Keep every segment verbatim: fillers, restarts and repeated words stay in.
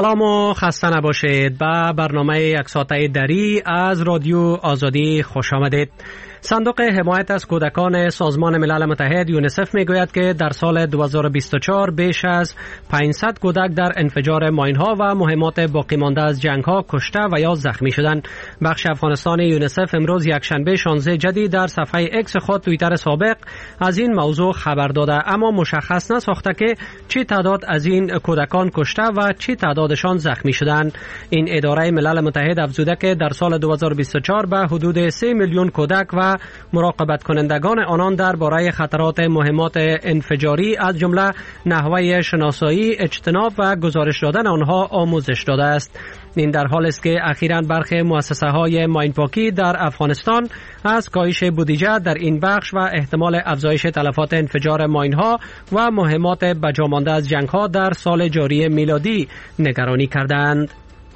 سلام و خسته نباشید. به برنامه یک ساعته دری از رادیو آزادی خوش آمدید. صندوق حمایت از کودکان سازمان ملل متحد یونیسف میگوید که در سال دو هزار و بیست و چهار بیش از پانصد کودک در انفجار ماین‌ها و مهمات باقی مانده از جنگ‌ها کشته و یا زخمی شدند. بخش افغانستان یونیسف امروز یکشنبه شانزده جدی در صفحه اکس خود توییتر سابق از این موضوع خبر داده، اما مشخص نساخته که چه تعداد از این کودکان کشته و چه تعدادشان زخمی شدند. این اداره ملل متحد افزوده که در سال دو هزار و بیست و چهار به حدود سه میلیون کودک و مراقبت کنندگان آنان درباره خطرات مهمات انفجاری از جمله نحوه شناسایی، اجتناب و گزارش دادن آنها آموزش داده است. این در حالی است که اخیراً برخی مؤسسه های ماینپاکی در افغانستان از کاهش بودجه در این بخش و احتمال افزایش تلفات انفجار ماین‌ها و مهمات بجامانده از جنگ‌ها در سال جاری میلادی نگرانی کردند.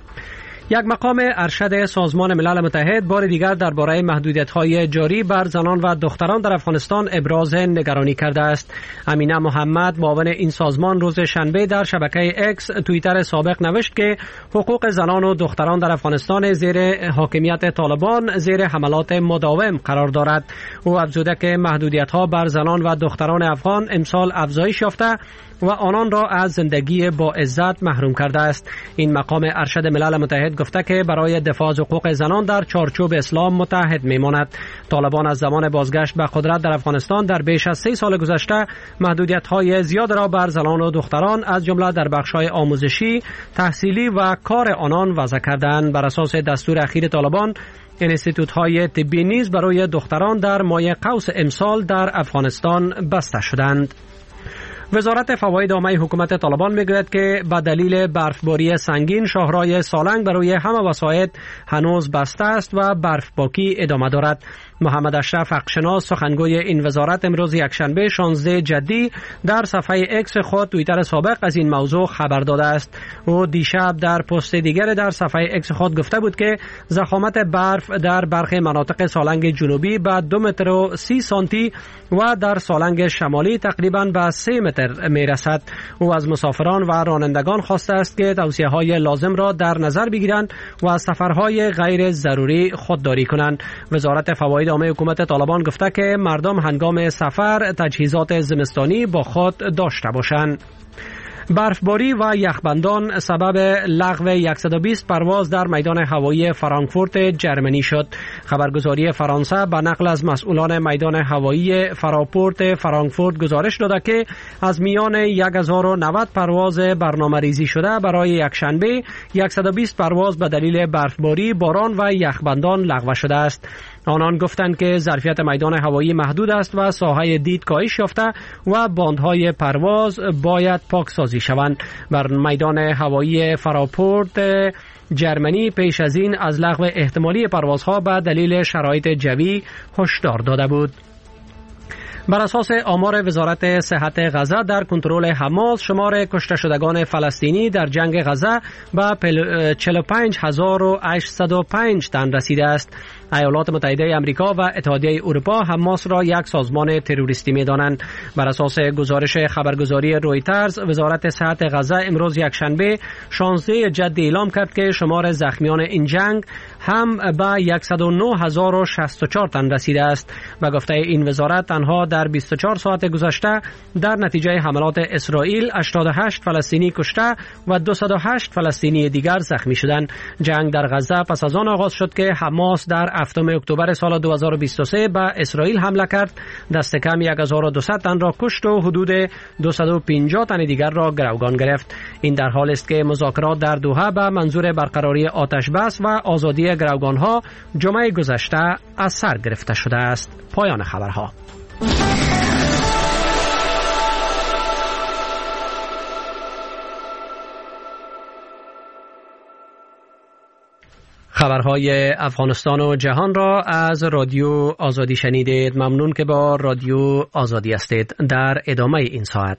یک مقام ارشد سازمان ملل متحد بار دیگر درباره محدودیت‌های جاری بر زنان و دختران در افغانستان ابراز نگرانی کرده است. امینه محمد معاون این سازمان روز شنبه در شبکه اکس توییتر سابق نوشت که حقوق زنان و دختران در افغانستان زیر حاکمیت طالبان زیر حملات مداوم قرار دارد. او افزوده که محدودیت‌ها بر زنان و دختران افغان امسال افزایش یافته و آنان را از زندگی با عزت محروم کرده است. این مقام ارشد ملل متحد گفته که برای دفاع از حقوق زنان در چارچوب اسلام متحد میماند. طالبان از زمان بازگشت به قدرت در افغانستان در بیش از سه سال گذشته محدودیت‌های زیاد را بر زنان و دختران از جمله در بخش‌های آموزشی، تحصیلی و کار آنان وضع کردند. بر اساس دستور اخیر طالبان انستیتوت‌های طبی نیز برای دختران در ماه قوس امسال در افغانستان بسته شدند. وزارت فواید عامه حکومت طالبان میگوید که به دلیل برفباری سنگین شاهرای سالنگ برای همه وسایط هنوز بسته است و برفباکی ادامه دارد. محمد اشرف حقشناس سخنگوی این وزارت امروز یکشنبه شانزده جدی در صفحه اکس خود توییتر سابق از این موضوع خبر داده است. او دیشب در پست دیگر در صفحه اکس خود گفته بود که ضخامت برف در برخی مناطق سالنگ جنوبی به دو متر و سی سانتی و در سالنگ شمالی تقریباً به سه متر میرسد. او از مسافران و رانندگان خواسته است که توصیه‌های لازم را در نظر بگیرند و از سفرهای غیر ضروری خودداری کنند. وزارت فواید عامه حکومت طالبان گفته که مردم هنگام سفر تجهیزات زمستانی با خود داشته باشند. برفباری و یخبندان سبب لغو صد و بیست پرواز در میدان هوایی فرانکفورت جرمنی شد. خبرگزاری فرانسه به نقل از مسئولان میدان هوایی فراپورت فرانکفورت گزارش داده که از میان هزار و نود پرواز برنامه ریزی شده برای یکشنبه صد و بیست پرواز به دلیل برفباری، باران و یخبندان لغو شده است. آنان گفتند که ظرفیت میدان هوایی محدود است و ساحه دید کاهش یافته و باندهای پرواز باید پاکسازی شوند. بر میدان هوایی فراپورت جرمنی پیش از این از لغو احتمالی پروازها به دلیل شرایط جوی هشدار داده بود. بر اساس آمار وزارت صحت غزه در کنترل حماس شمار کشته شدگان فلسطینی در جنگ غزه به چهل و پنج هزار و هشتصد و پنج تن رسیده است. ایالات متحده آمریکا و اتحادیه اروپا حماس را یک سازمان تروریستی می‌دانند. بر اساس گزارش خبرگزاری رویترز وزارت صحت غزه امروز یکشنبه شانزده جدی اعلام کرد که شمار زخمیان این جنگ هم به صد و نه هزار و شصت و چهار تن رسیده است. به گفته این وزارت تنها در بیست و چهار ساعت گذشته در نتیجه حملات اسرائیل هشتاد و هشت فلسطینی کشته و دویست و هشت فلسطینی دیگر زخمی شدند. جنگ در غزه پس از آن آغاز شد که حماس در هفتم اکتبر سال دو هزار و بیست و سه به اسرائیل حمله کرد، دست کم هزار و دویست تن را کشت و حدود دویست و پنجاه تن دیگر را گروگان گرفت. این در حالی است که مذاکرات در دوحه به منظور برقراری آتش بس و آزادی گروگان‌ها جمعه گذشته از سر گرفته شده است. پایان خبرها. خبرهای افغانستان و جهان را از رادیو آزادی شنیدید. ممنون که با رادیو آزادی هستید. در ادامه این ساعت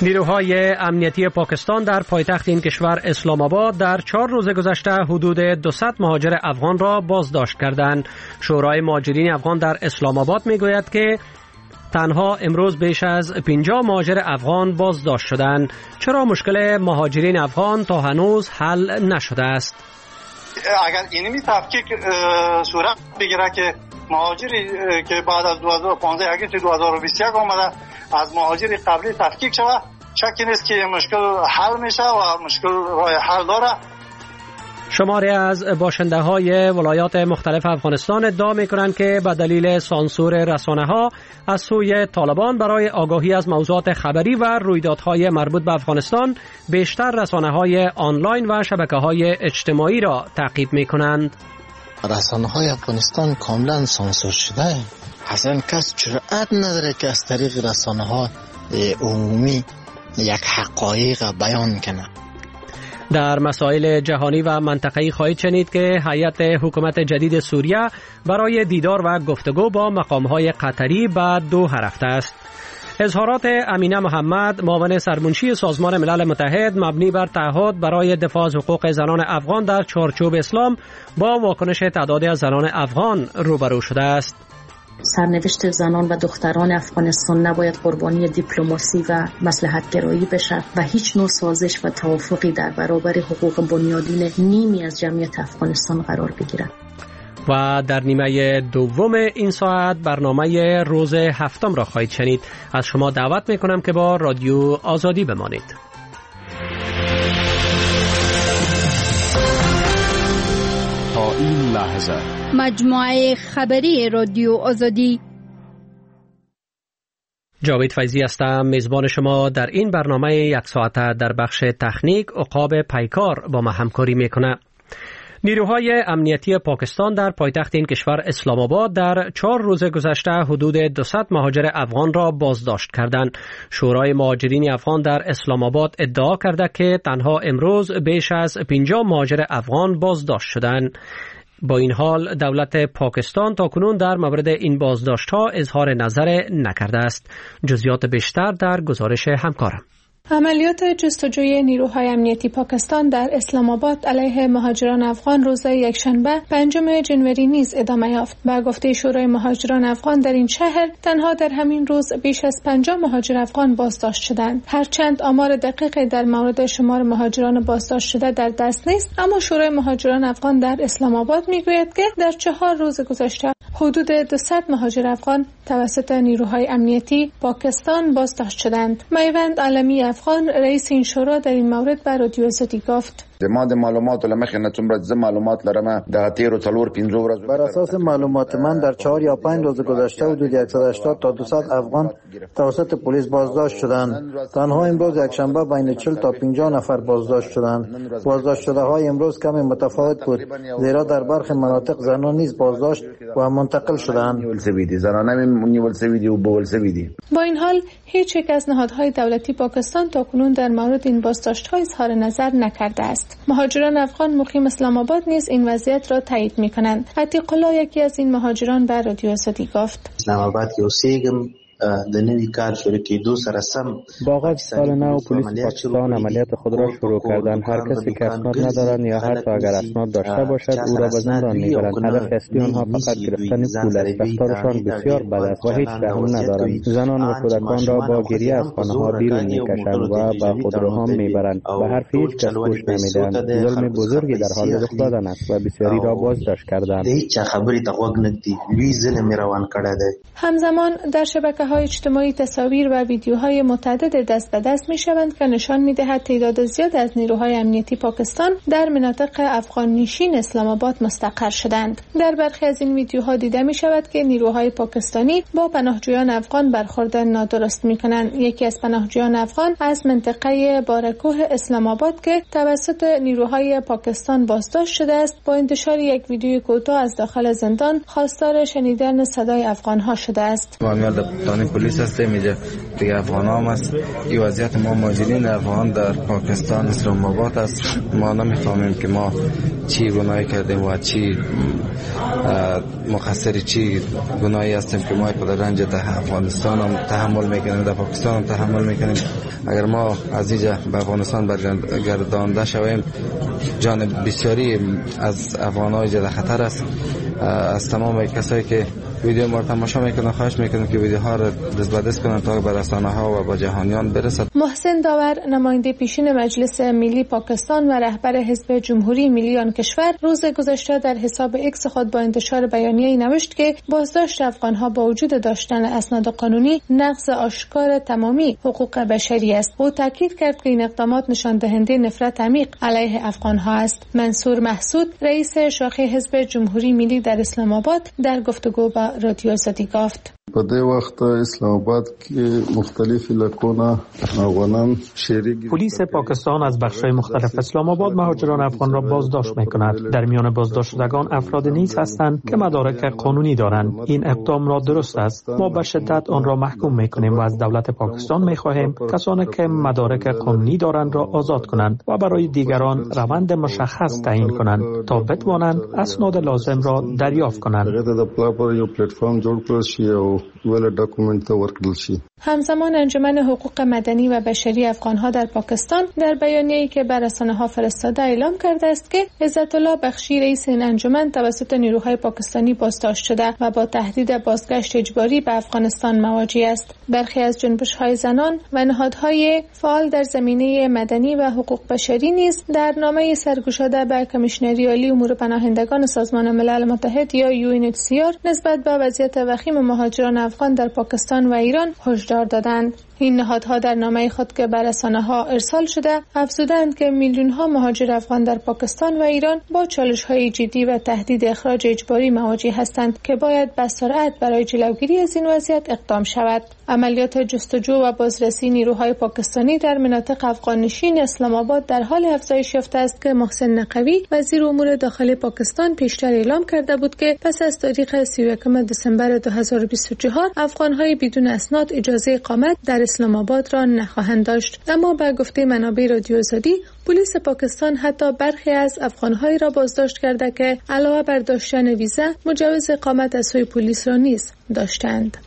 نیروهای امنیتی پاکستان در پایتخت این کشور اسلام آباد در چهار روز گذشته حدود دویست مهاجر افغان را بازداشت کردند. شورای مهاجرین افغان در اسلام آباد میگوید که تنها امروز بیش از پنجاه مهاجر افغان بازداشت شدند. چرا مشکل مهاجرین افغان تا هنوز حل نشده است؟ اگر اینمی تفکیک صورت بگیره که مهاجری که بعد از دو هزار و پانزده اگه دو هزار و بیست و یک آمده از مهاجری قبلی تفکیک شود، شکی نیست که مشکل حل میشه و مشکل راه حل داره. شماری از باشنده های ولایات مختلف افغانستان ادعا می کنند که به دلیل سانسور رسانه ها از سوی طالبان برای آگاهی از موضوعات خبری و رویدادهای مربوط به افغانستان بیشتر رسانه های آنلاین و شبکه های اجتماعی را تعقیب می کنند. رسانه های افغانستان کاملا سانسور شده. اصلا کس جرأت نداره که از طریق رسانه ها عمومی یک حقایق بیان کنه. در مسائل جهانی و منطقه‌ای خواهید شنید که هیئت حکومت جدید سوریه برای دیدار و گفتگو با مقام‌های قطری به دوحه رفته است. اظهارات امینه محمد، معاون سرمنشی سازمان ملل متحد مبنی بر تعهد برای دفاع از حقوق زنان افغان در چارچوب اسلام، با واکنش تعدادی از زنان افغان روبرو شده است. سرنوشت زنان و دختران افغانستان نباید قربانی دیپلماسی و مصلحت‌گرایی بشه و هیچ نوع سازش و توافقی در برابر حقوق بنیادین نیمی از جمعیت افغانستان قرار بگیرد. و در نیمه دوم این ساعت برنامه روز هفتم را خواهید شنید. از شما دعوت میکنم که با رادیو آزادی بمانید. تا این لحظه مجموعه خبری رادیو آزادی. جاوید فیضی هستم، میزبان شما در این برنامه یک ساعته. در بخش تکنیک عقاب پیکار با ما همکاری میکنه. نیروهای امنیتی پاکستان در پایتخت این کشور اسلام آباد در چهار روز گذشته حدود دویست مهاجر افغان را بازداشت کردند. شورای مهاجرین افغان در اسلام آباد ادعا کرده که تنها امروز بیش از پنجاه مهاجر افغان بازداشت شدند. با این حال دولت پاکستان تاکنون در مورد این بازداشت‌ها اظهار نظر نکرده است. جزئیات بیشتر در گزارش همکارم. عملیات جستجوی نیروهای امنیتی پاکستان در اسلام آباد علیه مهاجران افغان روز یکشنبه پنجم جنوری نیز ادامه یافت. با گفته شورای مهاجران افغان در این شهر تنها در همین روز بیش از پنجاه مهاجر افغان بازداشت شدند. هرچند آمار دقیقی در مورد شمار مهاجران بازداشت شده در دست نیست، اما شورای مهاجران افغان در اسلام آباد میگوید که در چهار روز گذشته حدود دویست مهاجر افغان توسط نیروهای امنیتی پاکستان بازداشت شدند. میوند عالمی افغان رئیس این شورا در این مورد به رادیو آزادی گفت: ما د معلوماتو لمخې نه څومره ز معلومات لرم د تیر څلور پنځو ورځو بر اساس معلومات من در چهار یا پنج روز گذشته حدود صد و هشتاد تا دویست افغان توسط پلیس بازداشت شدند. تنها امروز یکشنبه بین چهل تا پنجاه نفر بازداشت شدند. بازداشت شده های امروز کمی متفاوت بود، زیرا در برخی مناطق زنان نیز بازداشت و منتقل شدند. با این حال هیچ یک از نهادهای دولتی پاکستان تاکنون در مورد این بازداشت‌ها اظهار نظر نکرده است. مهاجران افغان مقیم اسلام آباد نیز این وضعیت را تایید می‌کنند. عتیق الله یکی از این مهاجران به رادیو آزادی گفت: اسلام آباد کې اوسېږم، د نوي کار شروع کېدو سره سم با آغاز سال نو پلیس پاکستان عملیات خود را شروع کردند. هر کسی که اسناد ندارند یا حتی اگر اسناد داشته باشد او را به زندان میبرند. هدف اصلی آنها فقط گرفتن پول است. رفتارشان بسیار بد است و هیچ رحم ندارند. زنان و کودکان را با گریه از خانه‌ها بیرون میکشند و به خودروها میبرند و حرف هیچ کس گوش نمیدهند. ظلم بزرگی در حال رخ دادن است و بسیاری را بازداشت کردند. هیچ خبری ته غوږ نږدي، لوی ظلم روان کړی دی. همزمان در شبکه های اجتماعی تصاویر و ویدیوهای متعدد دست به دست می شوند که نشان می دهد تعداد زیاد از نیروهای امنیتی پاکستان در مناطق افغان نشین اسلام آباد مستقر شدند. در برخی از این ویدیوها دیده می شود که نیروهای پاکستانی با پناهجویان افغان برخورد نادرست می کنند. یکی از پناهجویان افغان از منطقه بارکوه اسلام آباد که توسط نیروهای پاکستان بازداشت شده است، با انتشار یک ویدیوی کوتاه از داخل زندان خواستار شنیدن صدای افغانها شده است. پاکستانی پلیس هستیم، اینجا دیگه افغان هم است. این وضعیت ما مهاجرین افغان در پاکستان اسلام آباد است. ما نمیفهمیم که ما چی گناهی کردیم و چی مقصر چی گناهی هستیم که ما پر رنج در افغانستان هم تحمل میکنیم، در پاکستان هم تحمل میکنیم. اگر ما از اینجا به افغانستان برگردانده شویم، جان بسیاری از افغان‌ها در خطر است. از تمام کسایی که ویدیو ما رو تماشا میکنن خواهش میکنم که ویدیوها رو دست به دست کنن تا به رسانه‌ها و به جهانیان برسد. محسن داور، نماینده پیشین مجلس ملی پاکستان و رهبر حزب جمهوری ملی آن کشور، روز گذشته در حساب ایکس خود با انتشار بیانیه‌ای نوشت که بازداشت افغان‌ها با وجود داشتن اسناد قانونی نقض آشکار تمامی حقوق بشری است. او تاکید کرد که این اقدامات نشان دهنده نفرت عمیق علیه افغان‌ها است. منصور محسود، رئیس شاخه حزب جمهوری ملی در اسلام آباد، در گفتگو با رادیو آزادی گفت: په دې وخت اسلام آباد کې مختلف علاقونه افغانان شریک. پلیس پاکستان از بخش‌های مختلف اسلام آباد مهاجران افغان را بازداشت می‌کند. در میان بازداشت شدگان افراد نیز هستند که مدارک قانونی دارند. این اقدام را درست است. ما به شدت آن را محکوم می‌کنیم و از دولت پاکستان می‌خواهیم کسانی که مدارک قانونی دارند را آزاد کنند و برای دیگران روند مشخص تعیین کنند تا بتوانند اسناد لازم را دریافت کنند. همزمان انجمن حقوق مدنی و بشری افغان‌ها در پاکستان در بیانیه‌ای که بر رسانه‌ها فرستاده اعلام کرده است که عزت الله بخشی، رئیس این انجمن، توسط نیروهای پاکستانی بازداشت شده و با تهدید بازگشت اجباری به افغانستان مواجه است. برخی از جنبش‌های زنان و نهادهای فعال در زمینه مدنی و حقوق بشری نیز در نامه سرگشاده به کمیشنری عالی امور پناهندگان سازمان ملل متحد یا یو ان اچ سی آر نسبت به وضعیت وخیم مهاجران افغان در پاکستان و ایران هشدار دادند. این نهادها در نامه خود که به رسانه‌ها ارسال شده افزودند که میلیون‌ها مهاجر افغان در پاکستان و ایران با چالش‌های جدی و تهدید اخراج اجباری مواجه هستند که باید به سرعت برای جلوگیری از این وضعیت اقدام شود. عملیات جستجو و بازرسی نیروهای پاکستانی در مناطق افغان‌نشین اسلام آباد در حال افزایش یافته است که محسن نقوی، وزیر امور داخلی پاکستان، پیشتر اعلام کرده بود که پس از تاریخ سی و یکم دسامبر دو هزار و بیست و چهار افغان‌های بدون اسناد اجازه اقامت در اسلام آباد را نخواهند داشت. اما به گفته منابع رادیو آزادی، پلیس پاکستان حتی برخی از افغان‌هایی را بازداشت کرده که علاوه بر داشتن ویزا مجوز اقامت از سوی پلیس را نیز داشتند.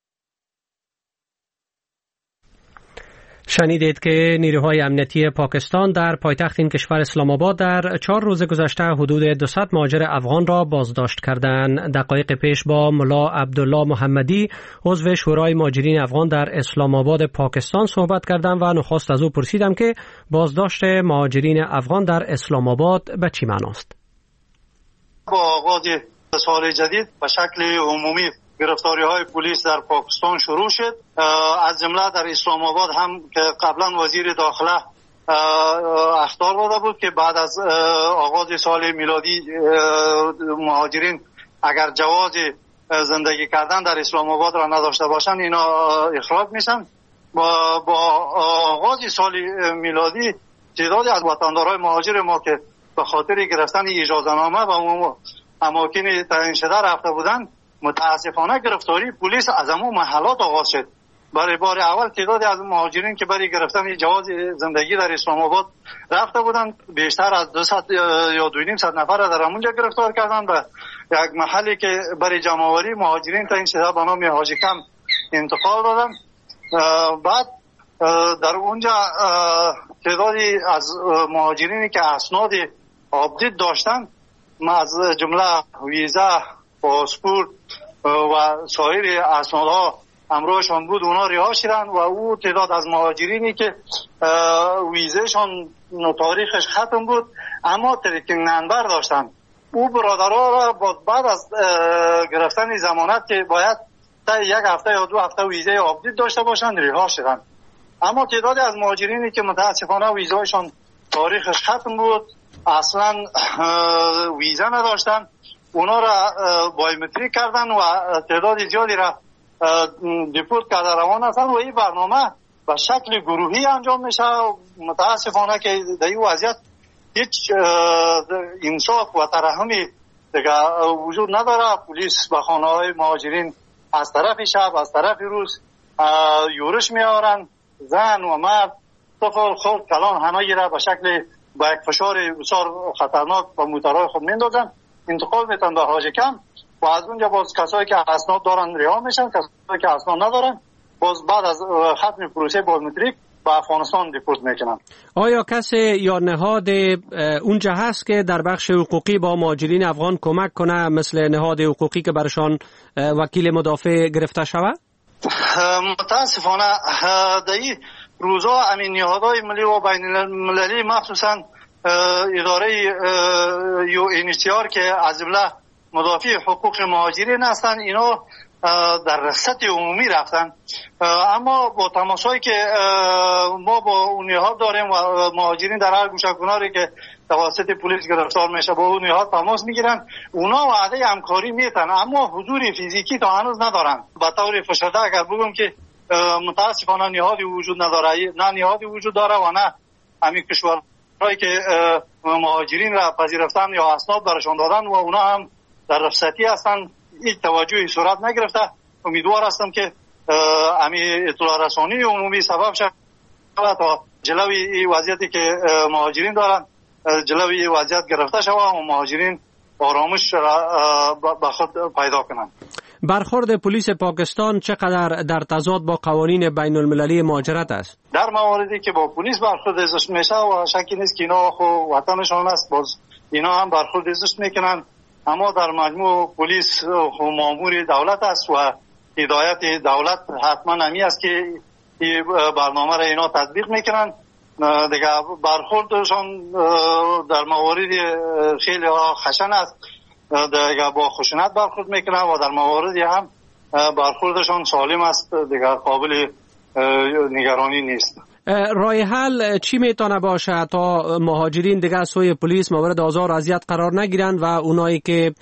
شنیدید که نیروهای امنیتی پاکستان در پایتخت این کشور اسلام آباد در چهار روز گذشته حدود دویست مهاجر افغان را بازداشت کردند. دقایق پیش با ملا عبدالله محمدی، عضو شورای مهاجرین افغان در اسلام آباد پاکستان صحبت کردم و نخست از او پرسیدم که بازداشت مهاجرین افغان در اسلام آباد به چی معناست؟ با آغاز سال جدید به شکل عمومی گرفتاری های پلیس در پاکستان شروع شد، از جمله در اسلام آباد هم که قبلا وزیر داخله اخطار داده بود که بعد از آغاز سال میلادی مهاجرین اگر جواز زندگی کردن در اسلام آباد را نداشته باشند اینا اخراج میشن. با, با آغاز سال میلادی تعدادی از وطندارای مهاجر ما که به خاطر گرفتن اجازه نامه و اماکن تعیین شده رفته بودند، متاسفانه گرفتاری پلیس از همون محلات آغاز شد. برای بار اول تعدادی از مهاجرین که برای گرفتن جواز زندگی در اسلام آباد رفته بودند بیشتر از دویست یا دو نیم صد نفر در همونجا گرفتار کردند و یک محلی که برای جمع‌آوری مهاجرین تا این شده به نام حاجی کم انتقال دادند. بعد در اونجا تعدادی از مهاجرینی که اسناد آپدیت داشتند از جمله ویزا، پاسپورت و سایر اسنادها همراهشان بود، اونا رها شدند و او تعداد از مهاجرینی که ویزهشان تاریخش ختم بود اما ترکینگ نمبر داشتند، او برادرها را بعد از گرفتن ضمانت که باید تا یک هفته یا دو هفته ویزه آپدیت داشته باشند رها شدند. اما تعداد از مهاجرینی که متاسفانه ویزهشان تاریخش ختم بود، اصلا ویزه نداشتند، اونا را بایومتریک کردن و تعداد زیادی را دیپورت کرده روان هستند و این برنامه به شکل گروهی انجام میشه. متاسفانه که در این وضعیت هیچ انصاف و ترحمی دیگه وجود نداره. پلیس به خانه های مهاجرین از طرف شب از طرف روز یورش میارن، زن و مرد طفل خود کلان همه را به شکل با یک فشار بسیار خطرناک با موترهای خود میندازن، انتقال میتن به حاج کم و از اونجا باز کسایی که اسناد دارن رها میشن، کسایی که اسناد ندارن باز بعد از ختم پروسه بایومتریک به افغانستان دیپورت میکنن. آیا کسی یا نهاد اونجا هست که در بخش حقوقی با مهاجرین افغان کمک کنه، مثل نهاد حقوقی که برشان وکیل مدافع گرفته شود؟ متاسفانه در این روزا امین نهادهای ملی و بین المللی مخصوصا اداره یو ان اچ سی آر که از جمله مدافع حقوق مهاجرین هستند، اینا در رخصت عمومی رفتن، اما با تماسایی که ما با اون نهاد داریم و مهاجرین در هر گوشه کناری که توسط پلیس گرفتار میشه با اون نهاد تماس میگیرن، اونا وعده همکاری میتن اما حضور فیزیکی تا هنوز ندارن. به طور فشرده اگر بگم که متاسفانه نهادی وجود نداره، نه نهادی وجود داره و نه همین کشورهایی که مهاجرین را پذیرفتن یا اسناد برشان دادن و اونا هم در رخصتی هستن، هیچ توجهی صورت نگرفته. امیدوار هستم که همین اطلاع رسانی عمومی سبب شود تا جلوی این وضعیتی که مهاجرین دارن جلوی وضعیت گرفته شود و مهاجرین آرامش را به خود پیدا کنند. برخورد پلیس پاکستان چقدر در تضاد با قوانین بین المللی مهاجرت است؟ در مواردی که با پلیس برخورد ازش میشه و شکی نیست که اینا خو وطنشان است، باز اینا هم برخورد ازش میکنن، اما در مجموع پلیس مامور دولت است و هدایت دولت حتما همی است که این برنامه را اینا تطبیق میکنن. دیگه برخوردشان در موارد خیلی خشن است، دیگه با خشونت برخورد میکنن و در مواردی هم برخوردشان سالم است، دیگه قابل نگرانی نیست. راه حل چی میتونه باشه تا مهاجرین دیگه سوی پلیس مورد آزار و اذیت قرار نگیرند و اونایی که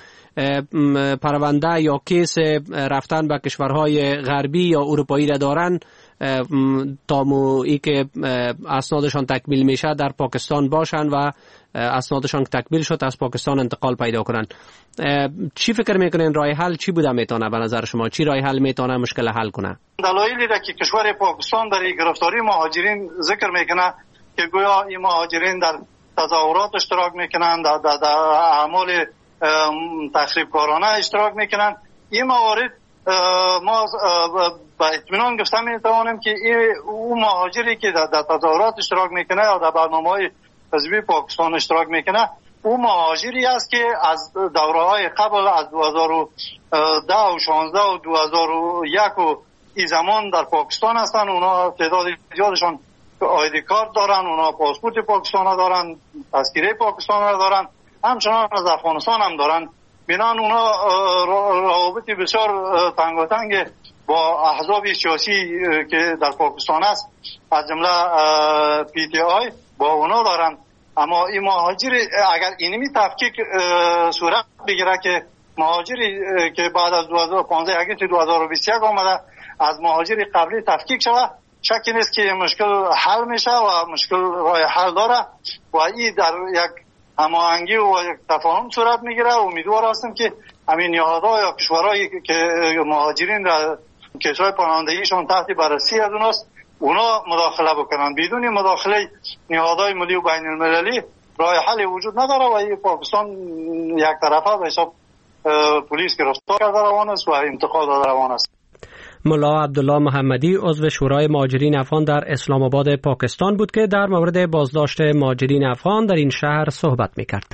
پرونده یا کیس رفتن به کشورهای غربی یا اروپایی را دارن تا مویی که اسنادشان تکمیل میشه در پاکستان باشن و اسنادشان تکمیل شد از پاکستان انتقال پیدا کنن؟ چی فکر میکنین راه حل چی بوده میتونه به نظر شما؟ چی راه حل میتونه مشکل حل کنه؟ دلایلی را که کشور پاکستان در گرفتاری مهاجرین ذکر میکنه که گویا این مهاجرین در تظاهرات اشتراک میکنن، در, در, در اعمال تخریبکارانه اشتراک میکنن. این موارد ما با اطمینان گفتم میتوانیم که اون مهاجری که در, در تظاهرات اشتراک میکنه یا در برنامه‌های حزبی پاکستان اشتراک میکنه، اون مهاجری است که از دوره‌های قبل از دو هزار و ده و شانزده و دو هزار و یک و این زمان در پاکستان هستن. اونا تعداد زیادشان آیدی کارت دارن، اونا پاسپورت پاکستان دارن، تذکره پاکستان دارن، همچنان از افغانستان هم دارن. بنان اونا روابط بسیار تنگاتنگ با احزاب سیاسی که در پاکستان است از جمله پی تی آی با اونا دارن. اما این مهاجر اگر اینمی تفکیک صورت بگیره که مهاجری که بعد از دو هزار و پانزده اگست دو هزار و بیست و یک آمده از مهاجری قبلی تفکیک شود، شکی نیست که مشکل حل میشه و مشکل راه حل داره و این در یک هماهنگی و یک تفاهم صورت میگیره. امیدوار هستم که همین نهادها یا کشورهایی که مهاجرین را کیس‌های پناهندگیشون تحت بررسی از اوناست اونا مداخله بکنن. بدون مداخله نهادهای ملی و بین المللی راه حل وجود نداره و این پاکستان یک طرفه به حساب پلیس گرفتار کرده روان است و انتقال داده روان است. ملا عبدالله محمدی عضو شورای مهاجرین افغان در اسلام آباد پاکستان بود که در مورد بازداشت مهاجرین افغان در این شهر صحبت می‌کرد.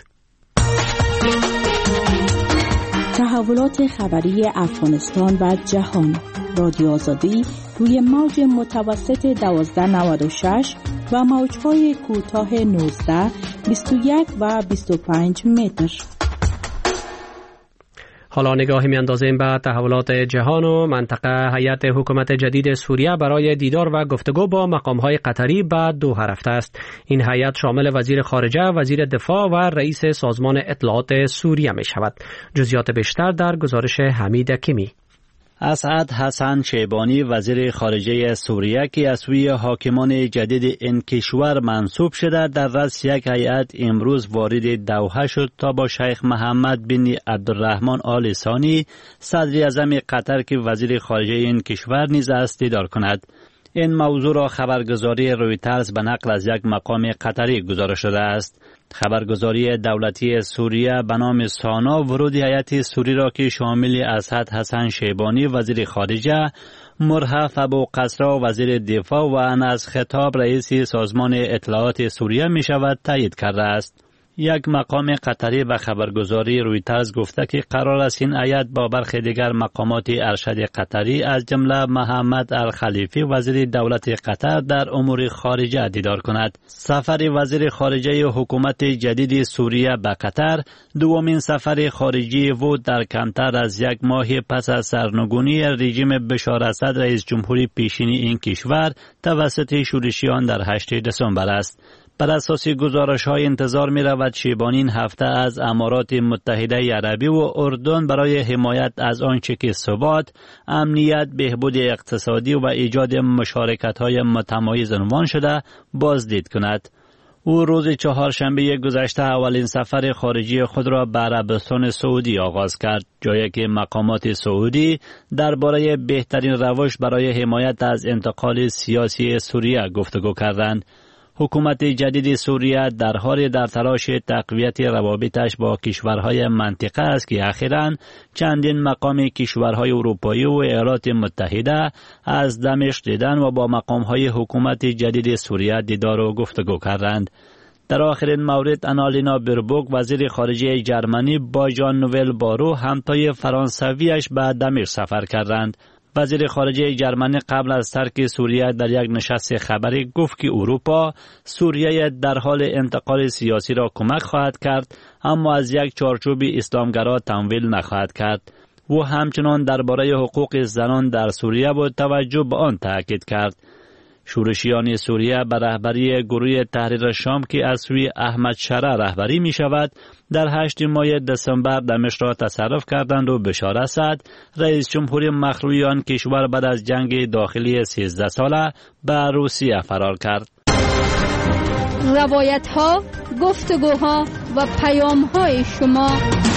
تحولات خبری افغانستان و جهان، رادیو آزادی روی موج متوسط دوازده نود و شش و موج‌های کوتاه نوزده، بیست و یک و بیست و پنج متر. حالا نگاهی می‌اندازیم به تحولات جهان و منطقه. هیئت حکومت جدید سوریه برای دیدار و گفتگو با مقام‌های قطری به دوحه رفته است. این هیئت شامل وزیر خارجه، وزیر دفاع و رئیس سازمان اطلاعات سوریه می‌شود. جزئیات بیشتر در گزارش حمید کیمی. اسعد حسن شیبانی وزیر خارجه سوریه که از سوی حاکمان جدید این کشور منصوب شده در رأس یک هیئت امروز وارد دوحه شد تا با شیخ محمد بن عبدالرحمن آل ثانی صدر اعظم قطر که وزیر خارجه این کشور نیز است دیدار کند. این موضوع را خبرگزاری رویترز به نقل از یک مقام قطری گزارش داده است. خبرگزاری دولتی سوریه به نام سانا ورود هیئت سوری را که شامل اسعد حسن شیبانی وزیر خارجه، مرهف ابو قصرا وزیر دفاع و انس خطاب رئیس سازمان اطلاعات سوریه می شود تایید کرده است. یک مقام قطری به خبرگزاری رویترز گفته که قرار است این هیئت با برخی دیگر مقامات ارشد قطری از جمله محمد الخلیفی وزیر دولت قطر در امور خارجه دیدار کند. سفر وزیر خارجه حکومت جدید سوریه به قطر دومین سفر خارجی بود در کمتر از یک ماه پس از سرنگونی رژیم بشار اسد رئیس جمهوری پیشین این کشور توسط شورشیان در هشتم دسامبر است. بر اساس گزارش های انتظار می رود شیبانی این هفته از امارات متحده عربی و اردن برای حمایت از آنچه که ثبات، امنیت، بهبود اقتصادی و ایجاد مشارکت های متمایز عنوان شده بازدید کند. او روز چهارشنبه گذشته اولین سفر خارجی خود را به عربستان سعودی آغاز کرد، جایی که مقامات سعودی درباره بهترین روش برای حمایت از انتقال سیاسی سوریه گفتگو کردند. حکومت جدید سوریه در حال در تلاش تقویت روابطش با کشورهای منطقه است که اخیراً چندین مقام کشورهای اروپایی و ایالات متحده از دمشق دیدن و با مقامهای حکومت جدید سوریه دیدار و گفتگو کردند. در آخرین مورد آنالینا بربوک وزیر خارجه جرمنی با ژان نوئل بارو همتای فرانسویش به دمشق سفر کردند. وزیر خارجه جرمنی قبل از ترک سوریه در یک نشست خبری گفت که اروپا سوریه در حال انتقال سیاسی را کمک خواهد کرد، اما از یک چارچوب اسلامگرا تمویل نخواهد کرد. او همچنان درباره حقوق زنان در سوریه با توجه به آن تاکید کرد. شورشیان سوریه به رهبری گروه تحریر شام که از سوی احمد شرع رهبری می شود در هشتم ماه دسامبر دمشق را تصرف کردند و بشار اسد رئیس جمهور مخلوع آن کشور بعد از جنگ داخلی سیزده ساله به روسیه فرار کرد. روایت ها، گفتگوها و پیام های شما.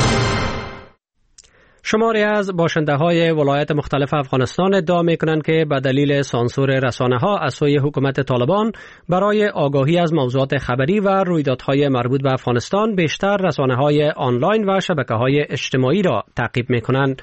شماری از باشنده های ولایت مختلف افغانستان ادعا می کنند که به دلیل سانسور رسانه ها از سوی حکومت طالبان برای آگاهی از موضوعات خبری و رویدادهای مربوط به افغانستان بیشتر رسانه های آنلاین و شبکه های اجتماعی را تعقیب می کنند.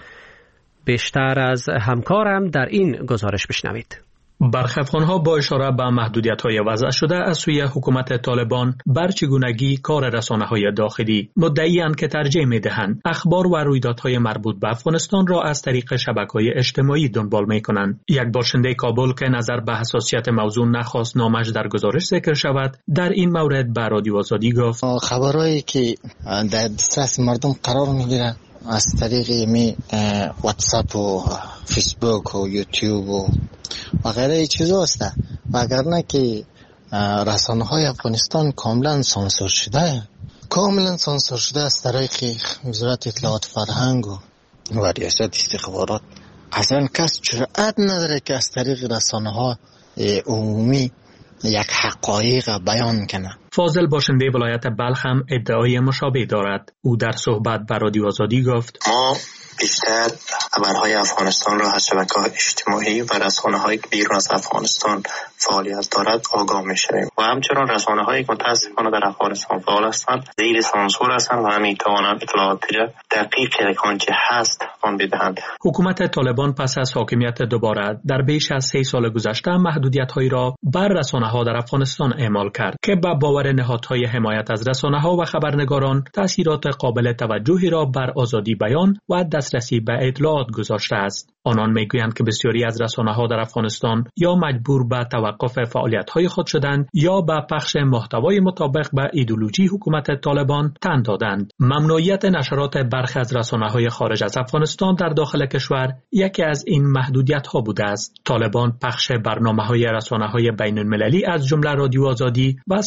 بیشتر از همکارم در این گزارش بشنوید. برخی افغان‌ها با اشاره به محدودیت‌های وضع شده از سوی حکومت طالبان بر چگونگی کار رسانه‌های داخلی مدعی‌اند که ترجیح می‌دهند اخبار و رویدادهای مربوط به افغانستان را از طریق شبکه‌های اجتماعی دنبال می‌کنند. یک باشنده کابل که نظر به حساسیت موضوع نخواست نامش در گزارش ذکر شود، در این مورد به رادیو آزادی گفت: خبرایی که در دسترس مردم قرار می‌گیرند از طریق می واتساپ و فیسبوک و یوتیوب و و غیره چیزا است، وگرنه که رسانه های افغانستان کاملا سانسور شده کاملا سانسور شده از طریق وزارت اطلاعات فرهنگ و و ریاست استخبارات. اصلا کس جرأت نداره که از طریق رسانه ها عمومی یک حقایق بیان کنه. فاضل باشنده ولایت بلخ هم ادعای مشابه دارد. او در صحبت با رادیو آزادی گفت: ما بیشتر خبرهای افغانستان را از شبکه‌های اجتماعی و رسانه‌های بیرون از افغانستان فعالیت دارد آگاه می‌شویم و همچنین رسانه‌هایی که متأسفانه در افغانستان فعال هستند زیر سانسور هستند و نمی‌توانند اطلاعات دقیق آنچه هست آن بدهند. حکومت طالبان پس از حاکمیت دوباره در بیش از سه سال گذشته محدودیت‌هایی را بر رسانه‌ها در افغانستان اعمال کرد که به باور نهادهای حمایت از رسانه‌ها و خبرنگاران تأثیرات قابل توجهی را بر آزادی بیان و دسترسی به اطلاعات گذاشته است. آنان میگویند که بسیاری از رسانه‌ها در افغانستان یا مجبور به توقف فعالیت‌های خود شدند یا به پخش محتوای مطابق به ایدئولوژی حکومت طالبان تن دادند. ممنوعیت نشرات برخی از رسانه‌های خارج از افغانستان در داخل کشور یکی از این محدودیت‌ها بوده است. طالبان پخش برنامه‌های رسانه‌های بین‌المللی از جمله رادیو آزادی و صدای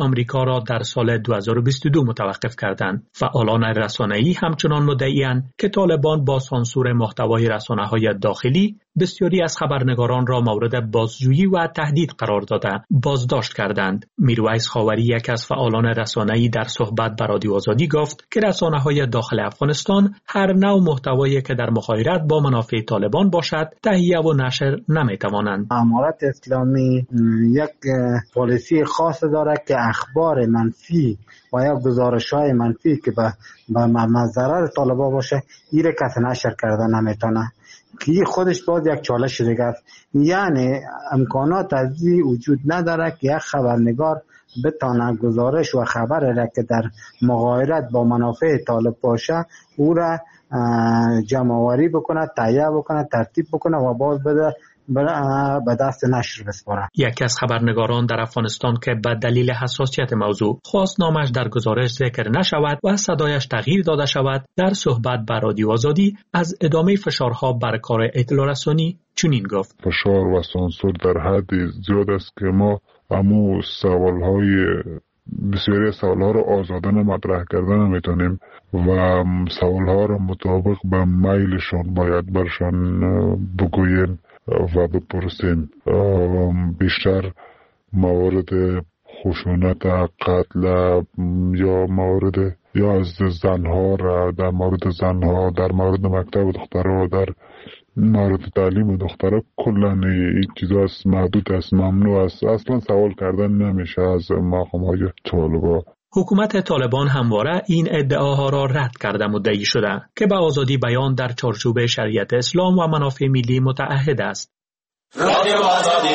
آمریکا را در سال دو هزار و بیست و دو متوقف کردند. فعالان رسانه‌ای همچنان مدعی‌اند که طالبان با سانسور محتوای رسانه‌های داخلی بسیاری از خبرنگاران را مورد بازجویی و تهدید قرار داده بازداشت کردند. میرویس خاوری، یک از فعالان رسانه‌ای، در صحبت با رادیو آزادی گفت که رسانه‌های داخل افغانستان هر نوع محتوایی که در مغایرت با منافع طالبان باشد تهیه و نشر نمی‌توانند. امارت اسلامی یک پالیسی خاص دارد که اخبار منفی و یا گزارش‌های منفی که به به ضرر طالبان باشه ایره کسی نشر کرده نمیتونه، که خودش باز یک چالش دیگه است. یعنی امکانات از این وجود نداره که یک خبرنگار بتانه گزارش و خبر را که در مغایرت با منافع طالب باشه او را جمع‌آوری بکنه، تهیه بکنه، ترتیب بکنه و باز بده به دست نشر بسپاره. یکی از خبرنگاران در افغانستان که به دلیل حساسیت موضوع خواست نامش در گزارش ذکر نشود و صدایش تغییر داده شود، در صحبت با رادیو آزادی از ادامه فشارها بر کار اطلاع رسانی چنین گفت: فشار و سانسور در حد زیاد است که ما امو سوالهای بسیاری سوالها رو آزادانه مطرح کردن نمیتونیم و سوالها رو مطابق به میلشان باید برشان بگوییم و بپرسیم. بیشتر موارد خشونت، قتل یا موارد یا از زنها را در مورد زنها، در مورد مکتب دخترها، در مورد تعلیم دخترها کلا این چیزا محدود است، ممنوع است، اصلا سوال کردن نمیشه از مقام‌های طالبان. حکومت طالبان همواره این ادعاها را رد کرده مدعی شده که به آزادی بیان در چارچوب شریعت اسلام و منافع ملی متعهد است. رادیو آزادی.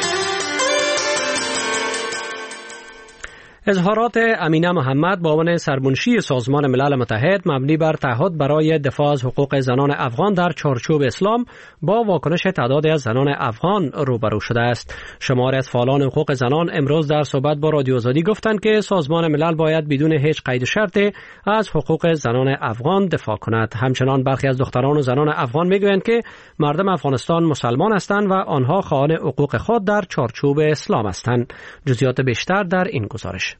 اظهارات امینه محمد، معاون سرمنشی سازمان ملل متحد، مبنی بر تعهد برای دفاع از حقوق زنان افغان در چارچوب اسلام، با واکنش تعدادی از زنان افغان روبرو شده است. شماری از فعالان حقوق زنان امروز در صحبت با رادیو آزادی گفتند که سازمان ملل باید بدون هیچ قید و شرطی از حقوق زنان افغان دفاع کند. همچنان برخی از دختران و زنان افغان میگویند که مردم افغانستان مسلمان هستند و آنها خواهان حقوق خود در چارچوب اسلام هستند. جزئیات بیشتر در این گزارش.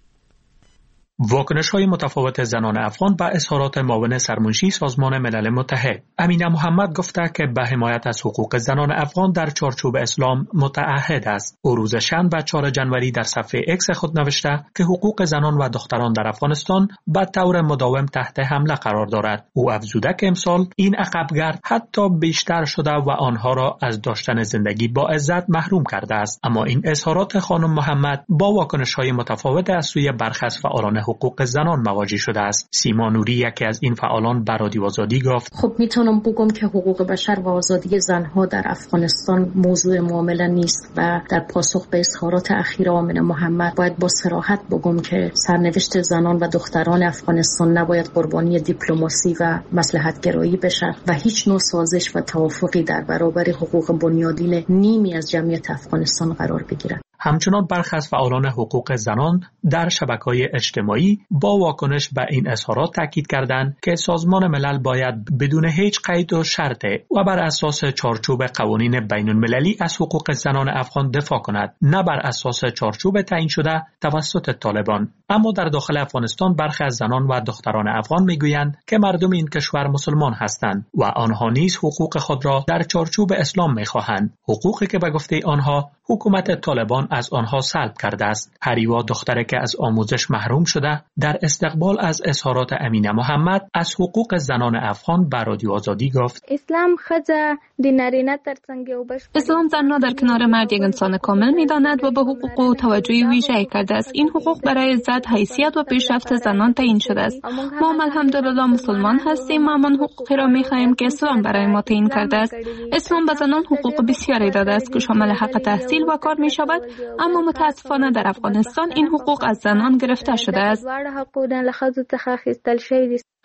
واکنش‌های متفاوت زنان افغان به اظهارات معاون سرمنشی سازمان ملل متحد. امینه محمد گفته که به حمایت از حقوق زنان افغان در چارچوب اسلام متعهد است. او روز شنبه چهارم جنوری در صفحه اکس خود نوشته که حقوق زنان و دختران در افغانستان به طور مداوم تحت حمله قرار دارد. او افزوده که امسال این عقبگرد حتی بیشتر شده و آنها را از داشتن زندگی با عزت محروم کرده است. اما این اظهارات خانم محمد با واکنش‌های متفاوت از سوی برخی از فعالان حقوق زنان مواجه شده است. سیما نوری، یکی از این فعالان، بر رادیو آزادی گفت: خب میتونم بگم که حقوق بشر و آزادی زنها در افغانستان موضوع معامله نیست و در پاسخ به اظهارات اخیر امینه محمد باید با صراحت بگم که سرنوشت زنان و دختران افغانستان نباید قربانی دیپلماسی و مصلحت‌گرایی بشه و هیچ نوع سازش و توافقی در برابر حقوق بنیادین نیمی از جمعیت افغانستان قرار بگیرد. همچنان برخی از فعالان حقوق زنان در شبکه‌های اجتماعی با واکنش به این اظهارات تاکید کردند که سازمان ملل باید بدون هیچ قید و شرط و بر اساس چارچوب قوانین بین‌المللی از حقوق زنان افغان دفاع کند، نه بر اساس چارچوب تعیین شده توسط طالبان. اما در داخل افغانستان برخی از زنان و دختران افغان میگویند که مردم این کشور مسلمان هستند و آنها نیز حقوق خود را در چارچوب اسلام می‌خواهند، حقوقی که به گفته آنها حکومت طالبان از آنها سلب کرده است. هریوا، دختری که از آموزش محروم شده، در استقبال از اظهارات امینه محمد از حقوق زنان افغان بر رادیو آزادی گفت: اسلام خځه د نارینه ترڅنګ یو بشپړ اسلام زن را در کنار مرد یک انسان کامل می‌داند و به حقوق و توجه ویژه‌ای کرده است. این حقوق برای عزت، حیثیت و پیشرفت زنان تعیین شده است. ما الحمدلله مسلمان هستیم، اما حقوقی را می‌خواهیم که اسلام برای ما تعیین کرده است. اسلام به زنان حقوق بسیاری داده است که شامل حق تحصیل و کار می‌شود، اما متاسفانه در افغانستان این حقوق از زنان گرفته شده است.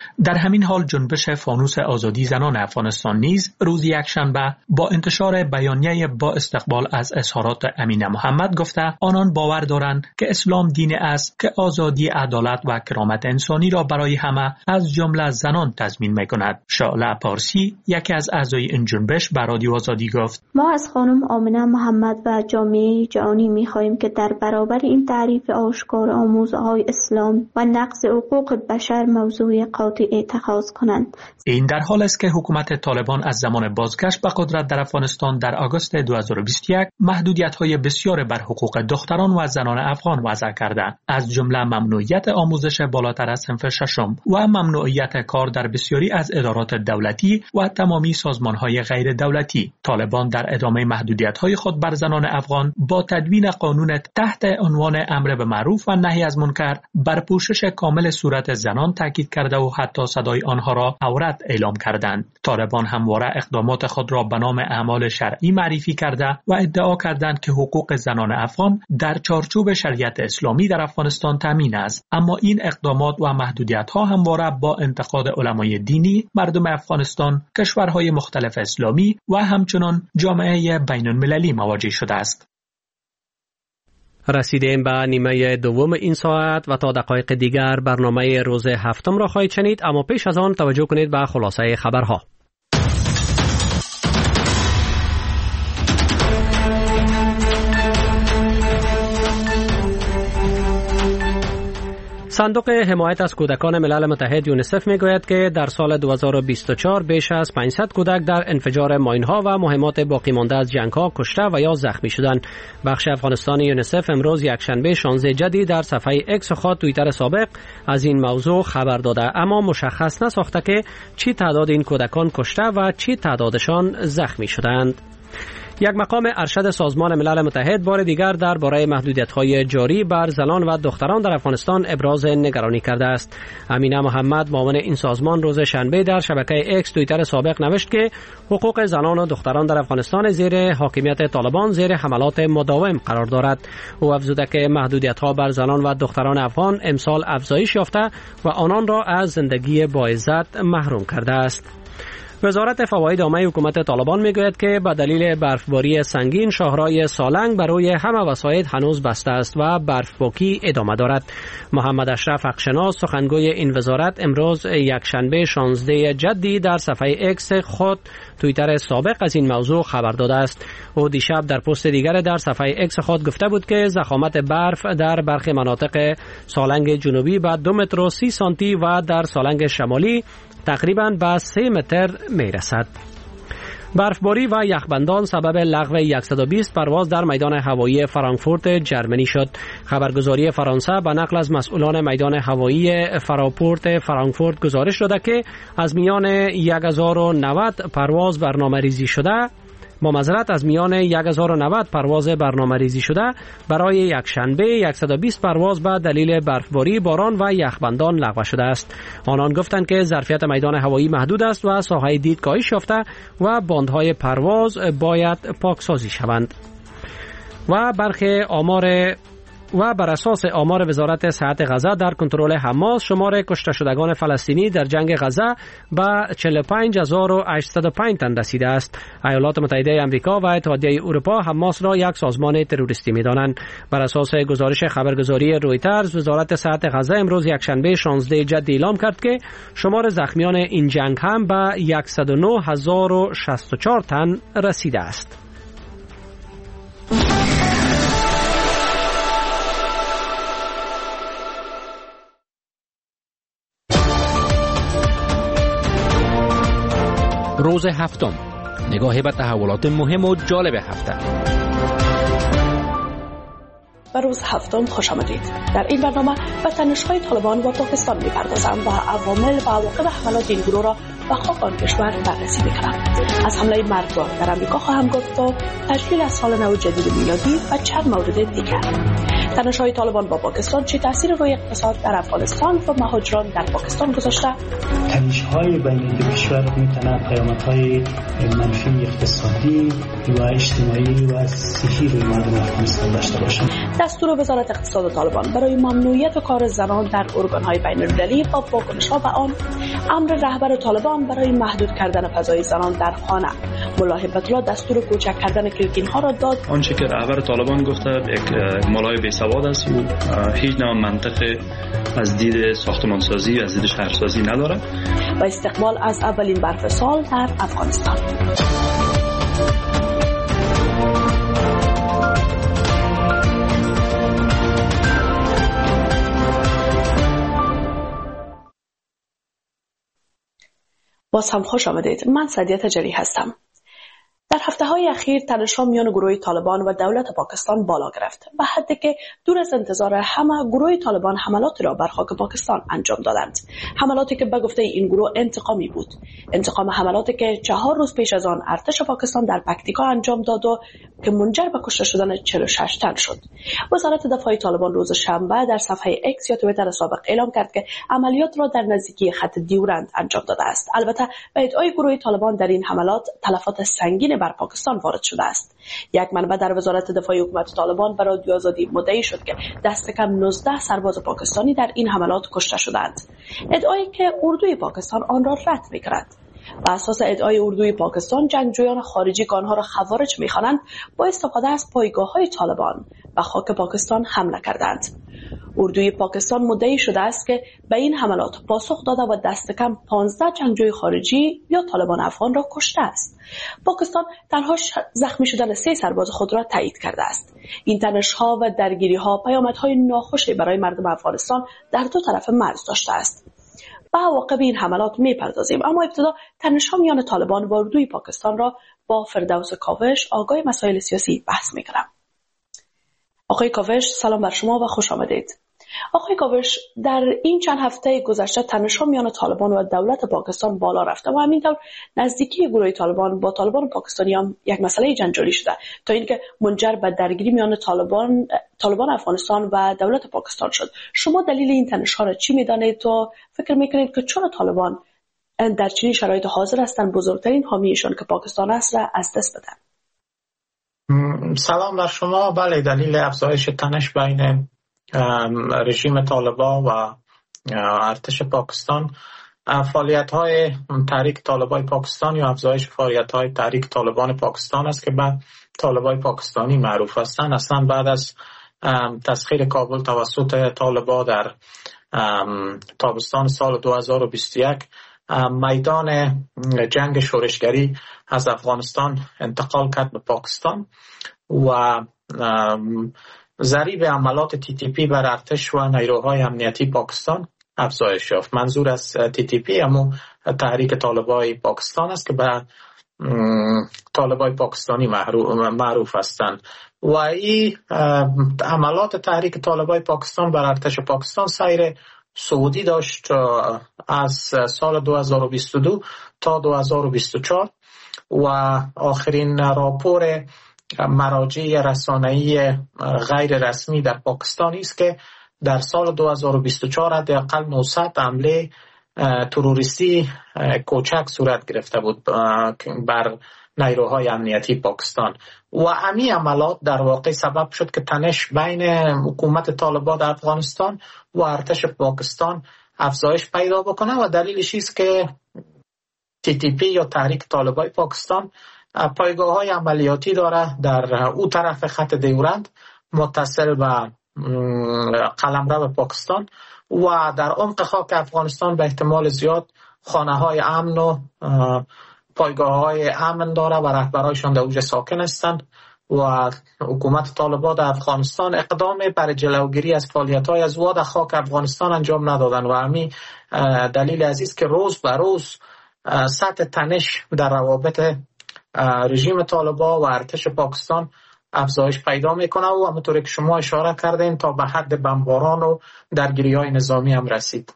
در همین حال جنبش فانوس آزادی زنان افغانستان نیز روز یکشنبه با انتشار بیانیه با استقبال از اظهارات امینه محمد گفته آنان باور دارند که اسلام دینی است که آزادی، عدالت و کرامت انسانی را برای همه از جمله زنان تضمین می‌کند. شعله پارسی یکی از اعضای این جنبش به رادیو آزادی گفت: ما از خانم آمنه محمد و جامعه جهانی می‌خواهیم که در برابر این تعریف آشکار آموزه‌های اسلام و نقض حقوق بشر موضوع قاطع اتخاذ کنند. این در حال است که حکومت طالبان از زمان بازگشت به قدرت در افغانستان در آگوست دو هزار و بیست و یک محدودیت‌های بسیار بر حقوق دختران و زنان افغان وضع کرده، از جمله ممنوعیت آموزش بالاتر از صنف ششم و ممنوعیت کار در بسیاری از ادارات دولتی و تمامی سازمان‌های غیر دولتی. طالبان در ادامه محدودیت‌های خود بر زنان افغان با تدوین قانون تحت عنوان امر به معروف و نهی از منکر بر پوشش کامل صورت زنان تاکید کرده و حتی صدای آنها را عورت اعلام کردند. طالبان همواره اقدامات خود را به نام اعمال شرعی معرفی کرده و ادعا کردند که حقوق زنان افغان در چارچوب شریعت اسلامی در افغانستان تامین است، اما این اقدامات و محدودیت‌ها همواره با انتقاد علمای دینی، مردم افغانستان، کشورهای مختلف اسلامی و همچنین جامعه بین‌المللی مواجه شده است. رسیدیم به نیمه دوم این ساعت و تا دقایق دیگر برنامه روز هفتم را خواهید شنید، اما پیش از آن توجه کنید به خلاصه خبرها. صندوق حمایت از کودکان ملل متحد یونیسف میگوید که در سال دو هزار و بیست و چهار بیش از پانصد کودک در انفجار ماین‌ها و مهمات باقی مانده از جنگ‌ها کشته و یا زخمی شدند. بخش افغانستان یونیسف امروز یکشنبه شانزده جدی در صفحه اکس خود توییتر سابق از این موضوع خبر داده، اما مشخص نساخته که چی تعداد این کودکان کشته و چی تعدادشان زخمی شدند. یک مقام ارشد سازمان ملل متحد بار دیگر درباره محدودیت‌های جاری بر زنان و دختران در افغانستان ابراز نگرانی کرده است. امینه محمد معاون این سازمان روز شنبه در شبکه اکس توییتر سابق نوشت که حقوق زنان و دختران در افغانستان زیر حاکمیت طالبان زیر حملات مداوم قرار دارد. او افزوده که محدودیت‌ها بر زنان و دختران افغان امسال افزایش یافته و آنان را از زندگی با عزت محروم کرده است. وزارت فواید عامه حکومت طالبان میگوید که به دلیل برفباری سنگین شاهرای سالنگ برای همه وسایط هنوز بسته است و برفپاکی ادامه دارد. محمد اشرف حقشناس سخنگوی این وزارت امروز یکشنبه شانزده جدی در صفحه اکس خود توییتر سابق از این موضوع خبر داده است. او دیشب در پست دیگر در صفحه اکس خود گفته بود که ضخامت برف در برخی مناطق سالنگ جنوبی به دو متر و سی سانتی و در سالنگ شمالی تقریباً به سه متر می رسد. برفباری و یخبندان سبب لغو صد و بیست پرواز در میدان هوایی فرانکفورت جرمنی شد. خبرگزاری فرانسه به نقل از مسئولان میدان هوایی فراپورت فرانکفورت گزارش داده که از میان هزار و نود پرواز برنامه‌ریزی شده با معذرت از میان هزار و نود پرواز برنامه ریزی شده برای یک شنبه صد و بیست پرواز به دلیل برفباری، باران و یخبندان لغو شده است. آنان گفتند که ظرفیت میدان هوایی محدود است و ساحه دید کاهش یافته و باندهای پرواز باید پاکسازی شوند. و برخی آمار و بر اساس آمار وزارت صحت غزه در کنترل حماس شمار کشته شدگان فلسطینی در جنگ غزه به چهل و پنج هزار و هشتصد و پنج تن رسیده است. ایالات متحده آمریکا و اتحادیه اروپا حماس را یک سازمان تروریستی می‌دانند. بر اساس گزارش خبرگزاری رویترز وزارت صحت غزه امروز یکشنبه شانزده جدی اعلام کرد که شمار زخمیان این جنگ هم به صد و نه هزار و شصت و چهار تن رسیده است. روز هفتم، نگاهی به تحولات مهم و جالب هفته. به روز هفتم خوش آمدید. در این برنامه به تنش‌های طالبان و پاکستان می‌پردازم و عوامل و عواقب حملات این گروه را به خاک آن کشور بررسی می‌کنم. از حمله مرگبار در آمریکا خواهم گفت تا تجلیل از سال نو جدید میلادی و چند مورد دیگر. تنش‌های طالبان با پاکستان چه تأثیر روی اقتصاد در افغانستان و مهاجران در پاکستان گذاشته؟ تنش‌های بین دو کشور میتونه پیامدهای منفی اقتصادی و اجتماعی و صحی روی مردم افغانستان داشته باشند. دستور وزارت اقتصاد طالبان برای ممنوعیت کار زنان در ارگان‌های بین‌المللی و واکنش‌ها به آن، امر رهبر طالبان برای محدود کردن فضای زنان در خانه، ملا هیبت الله دستور کوچک کردن کلکین‌ها را داد. آنچه که رهبر طالبان گفته یک ملای بی‌سواد است و هیچ نوع منطق از دید ساختمانسازی از دید شهرسازی نداره. و استقبال از اولین برف سال در افغانستان. باز هم خوش آمدید. من سعدیه تجری هستم. در هفته‌های اخیر تنش‌ها میان گروه طالبان و دولت پاکستان بالا گرفت و حتی که دور از انتظار همه گروه طالبان حملاتی را بر خاک پاکستان انجام دادند. حملاتی که به گفته این گروه انتقامی بود. انتقام حملاتی که چهار روز پیش از آن ارتش پاکستان در پکتیکا انجام داد و که منجر به کشته شدن چهل و شش تن شد. وزارت دفاع طالبان روز شنبه در صفحه اکس یا توییتر سابق اعلام کرد که عملیات را در نزدیکی خط دیورند انجام داده است. البته به ادعای گروه طالبان در این حملات تلفات سنگین بر پاکستان وارد شده است. یک منبع در وزارت دفاع حکومت طالبان به رادیو آزادی مدعی شد که دست کم نوزده سرباز پاکستانی در این حملات کشته شدند. ادعایی که اردوی پاکستان آن را رد می‌کند. بر اساس ادعای اردوی پاکستان، جنگجویان خارجی که آنها را خوارج می‌خوانند با استفاده از پایگاه‌های طالبان به خاک پاکستان حمله کردند. اردوی پاکستان مدعی شده است که به این حملات پاسخ داده و دست کم پانزده جنگجوی خارجی یا طالبان افغان را کشته است. پاکستان تنها زخمی شدن سه سرباز خود را تایید کرده است. این تنش‌ها و درگیری‌ها پیامدهای ناخوشی برای مردم افغانستان در دو طرف مرز داشته است. به عواقب این حملات می‌پردازیم، اما ابتدا تنش‌ها میان طالبان و اردوی پاکستان را با فردوس کاوش، آگاه مسائل سیاسی، بحث می‌کنم. آقای کاوش، سلام بر شما و خوش آمدید. آقای کاوش، در این چند هفته گذشته تنش‌ها میان طالبان و دولت پاکستان بالا رفته و همینطور نزدیکی گروه طالبان با طالبان پاکستانی هم یک مسئله جنجالی شده تا اینکه منجر به درگیری میان طالبان طالبان افغانستان و دولت پاکستان شد. شما دلیل این تنش‌ها را چی می‌دانید و فکر می‌کنید که چرا طالبان در چنین شرایط حاضر هستند بزرگترین حامیشان که پاکستان است را از دست بدن؟ سلام بر شما. بله، دلیل افزایش تنش بین رژیم طالبان و ارتش پاکستان فعالیت‌های تحریک طالبان پاکستان یا افزایش فعالیت‌های تحریک طالبان پاکستان است که به طالبان پاکستانی معروف هستند. اصلا بعد از تسخیر کابل توسط طالبان در تابستان سال دو هزار و بیست و یک، میدان جنگ شورشگری از افغانستان انتقال کرد به پاکستان و ضریب عملات تی تی پی بر ارتش و نیروهای امنیتی پاکستان افزایش یافت. منظور از تی تی پی همون تحریک طالبان پاکستان است که به طالبان پاکستانی معروف هستند و این عملات تحریک طالبان پاکستان بر ارتش پاکستان سیر صعودی داشت از سال دو هزار و بیست و دو تا دو هزار و بیست و چهار و آخرین راپور مراجع رسانه‌ای غیر رسمی در پاکستان است که در سال دو هزار و بیست و چهار حداقل نهصد حمله تروریستی کوچک صورت گرفته بود بر نیروهای امنیتی پاکستان و همین عملات در واقع سبب شد که تنش بین حکومت طالبان در افغانستان و ارتش پاکستان افزایش پیدا بکنه و دلیلش است که تی تی پی یا تحریک طالبان پاکستان پایگاه های عملیاتی داره در او طرف خط دیورند متصل به قلمرو پاکستان و در عمق خاک افغانستان به احتمال زیاد خانه های امن و پایگاه های امن داره و رهبرایشان در اوج ساکن هستند و حکومت طالبان در افغانستان اقدام برای جلوگیری از فعالیت های از واد خاک افغانستان انجام ندادن و همین دلیل عزیز که روز به روز سطح تنش در روابط رژیم طالبان و ارتش پاکستان افزایش پیدا میکنه و همونطوری که شما اشاره کردین تا به حد بمباران و درگیری‌های نظامی هم رسید.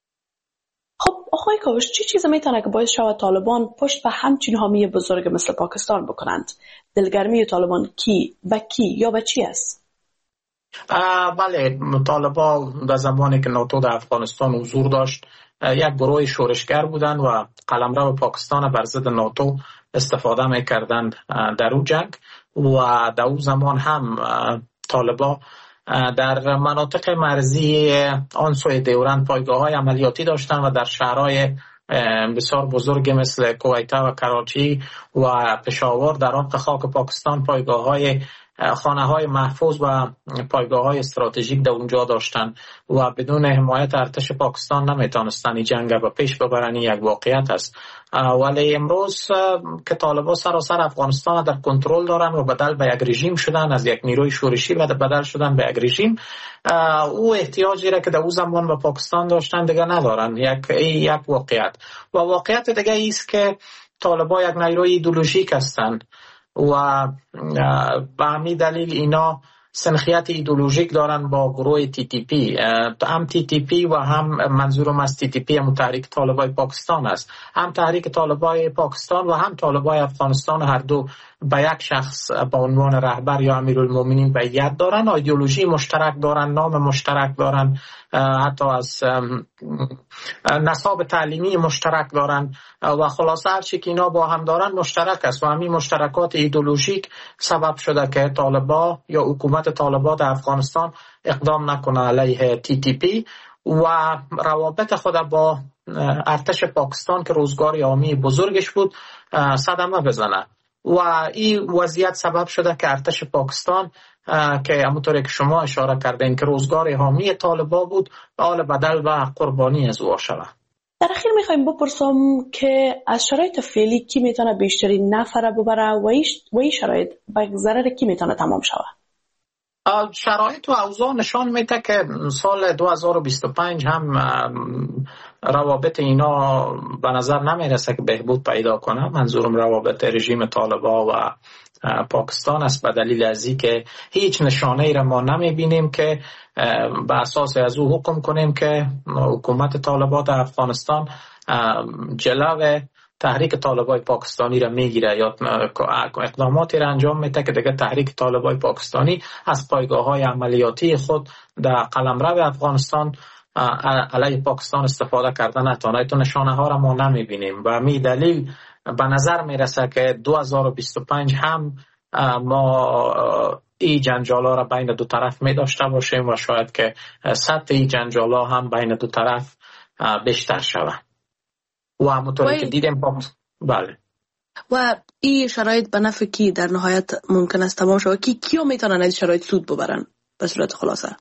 خب آقای کاوش، چه چیزی میتونه که باعث شود طالبان پشت به همچین حامی بزرگ مثل پاکستان بکنند؟ دلگرمی طالبان کی و کی یا به چی است؟ بله، طالبا در زمانی که ناتو در افغانستان حضور داشت یک گروه شورشگر بودن و قلمرو پاکستان بر ضد ناتو استفاده میکردند در اون جنگ و در اون زمان هم طالبا در مناطق مرزی آن سوی دیورند پایگاه های عملیاتی داشتند و در شهرهای بسیار بزرگ مثل کویته و کراچی و پشاور در عمق خاک پاکستان پایگاه های خانه های محفوظ و پایگاه های استراتژیک در اونجا داشتن و بدون حمایت ارتش پاکستان نمیتونستن این جنگ به پیش ببرن. یک واقعیت است. ولی امروز که طالبان سراسر افغانستان در کنترل دارن و بدل به یک رژیم شدن، از یک نیروی شورشی و بدل شدن به یک رژیم، او احتیاجی را که در اون زمان به پاکستان داشتن دیگه ندارن. یک یک واقعیت و واقعیت دیگه است که طالبان یک نیروی ایدئولوژیک هستند و به همین دلیل اینا سنخیت ایدئولوژیک دارن با گروه تی تی پی. هم تی تی پی و هم منظورم از تی تی پی هم تحریک طالبای پاکستان است. هم تحریک طالبای پاکستان و هم طالبای افغانستان هر دو به یک شخص به عنوان رهبر یا امیرالمومنین بیعت دارن، ایدئولوژی مشترک دارن، نام مشترک دارن، حتی از نصاب تعلیمی مشترک دارن و خلاصه هر چی که اینا با هم دارن مشترک است و همین مشترکات ایدئولوژیک سبب شده که طالبا یا حکومت طالبا در افغانستان اقدام نکنه علیه تی تی پی و روابط خود با ارتش پاکستان که روزگار عامی بزرگش بود صدمه بزنه و این وضعیت سبب شده که ارتش پاکستان که همونطوری که شما اشاره کردین که روزگار حامی طالبا بود حال بدل و قربانی از او شده. در اخیر میخوایم بپرسم که از شرایط فعلی کی میتونه بیشترین نفره ببره و این شرایط به ضرر کی میتونه تمام شود؟ شرایط و اوضاع نشان میده که سال دو هزار و بیست و پنج هم روابط اینا به نظر نمیرسه که بهبود پیدا کنه. منظورم روابط رژیم طالبان و پاکستان است به دلیل از این که هیچ نشانه ای را ما نمیبینیم که به اساس از او حکم کنیم که حکومت طالبان در افغانستان جلو تحریک طالبای پاکستانی را میگیره یا اقداماتی را انجام میده که دیگه تحریک طالبای پاکستانی از پایگاه های عملیاتی خود در قلمرو افغانستان علیه پاکستان استفاده کردن نتونه. تو نشانه ها را ما نمیبینیم و می دلیل به نظر میرسه که دو هزار و بیست و پنج هم ما این جنجالا را بین دو طرف می داشته باشیم و شاید که سطح این جنجالا هم بین دو طرف بیشتر شود و همونطوری که دیدیم بله. و این شرایط به نفع کی در نهایت ممکن است تمام شود؟ کی کیو میتونن از شرایط سود ببرن به صورت خلاصه؟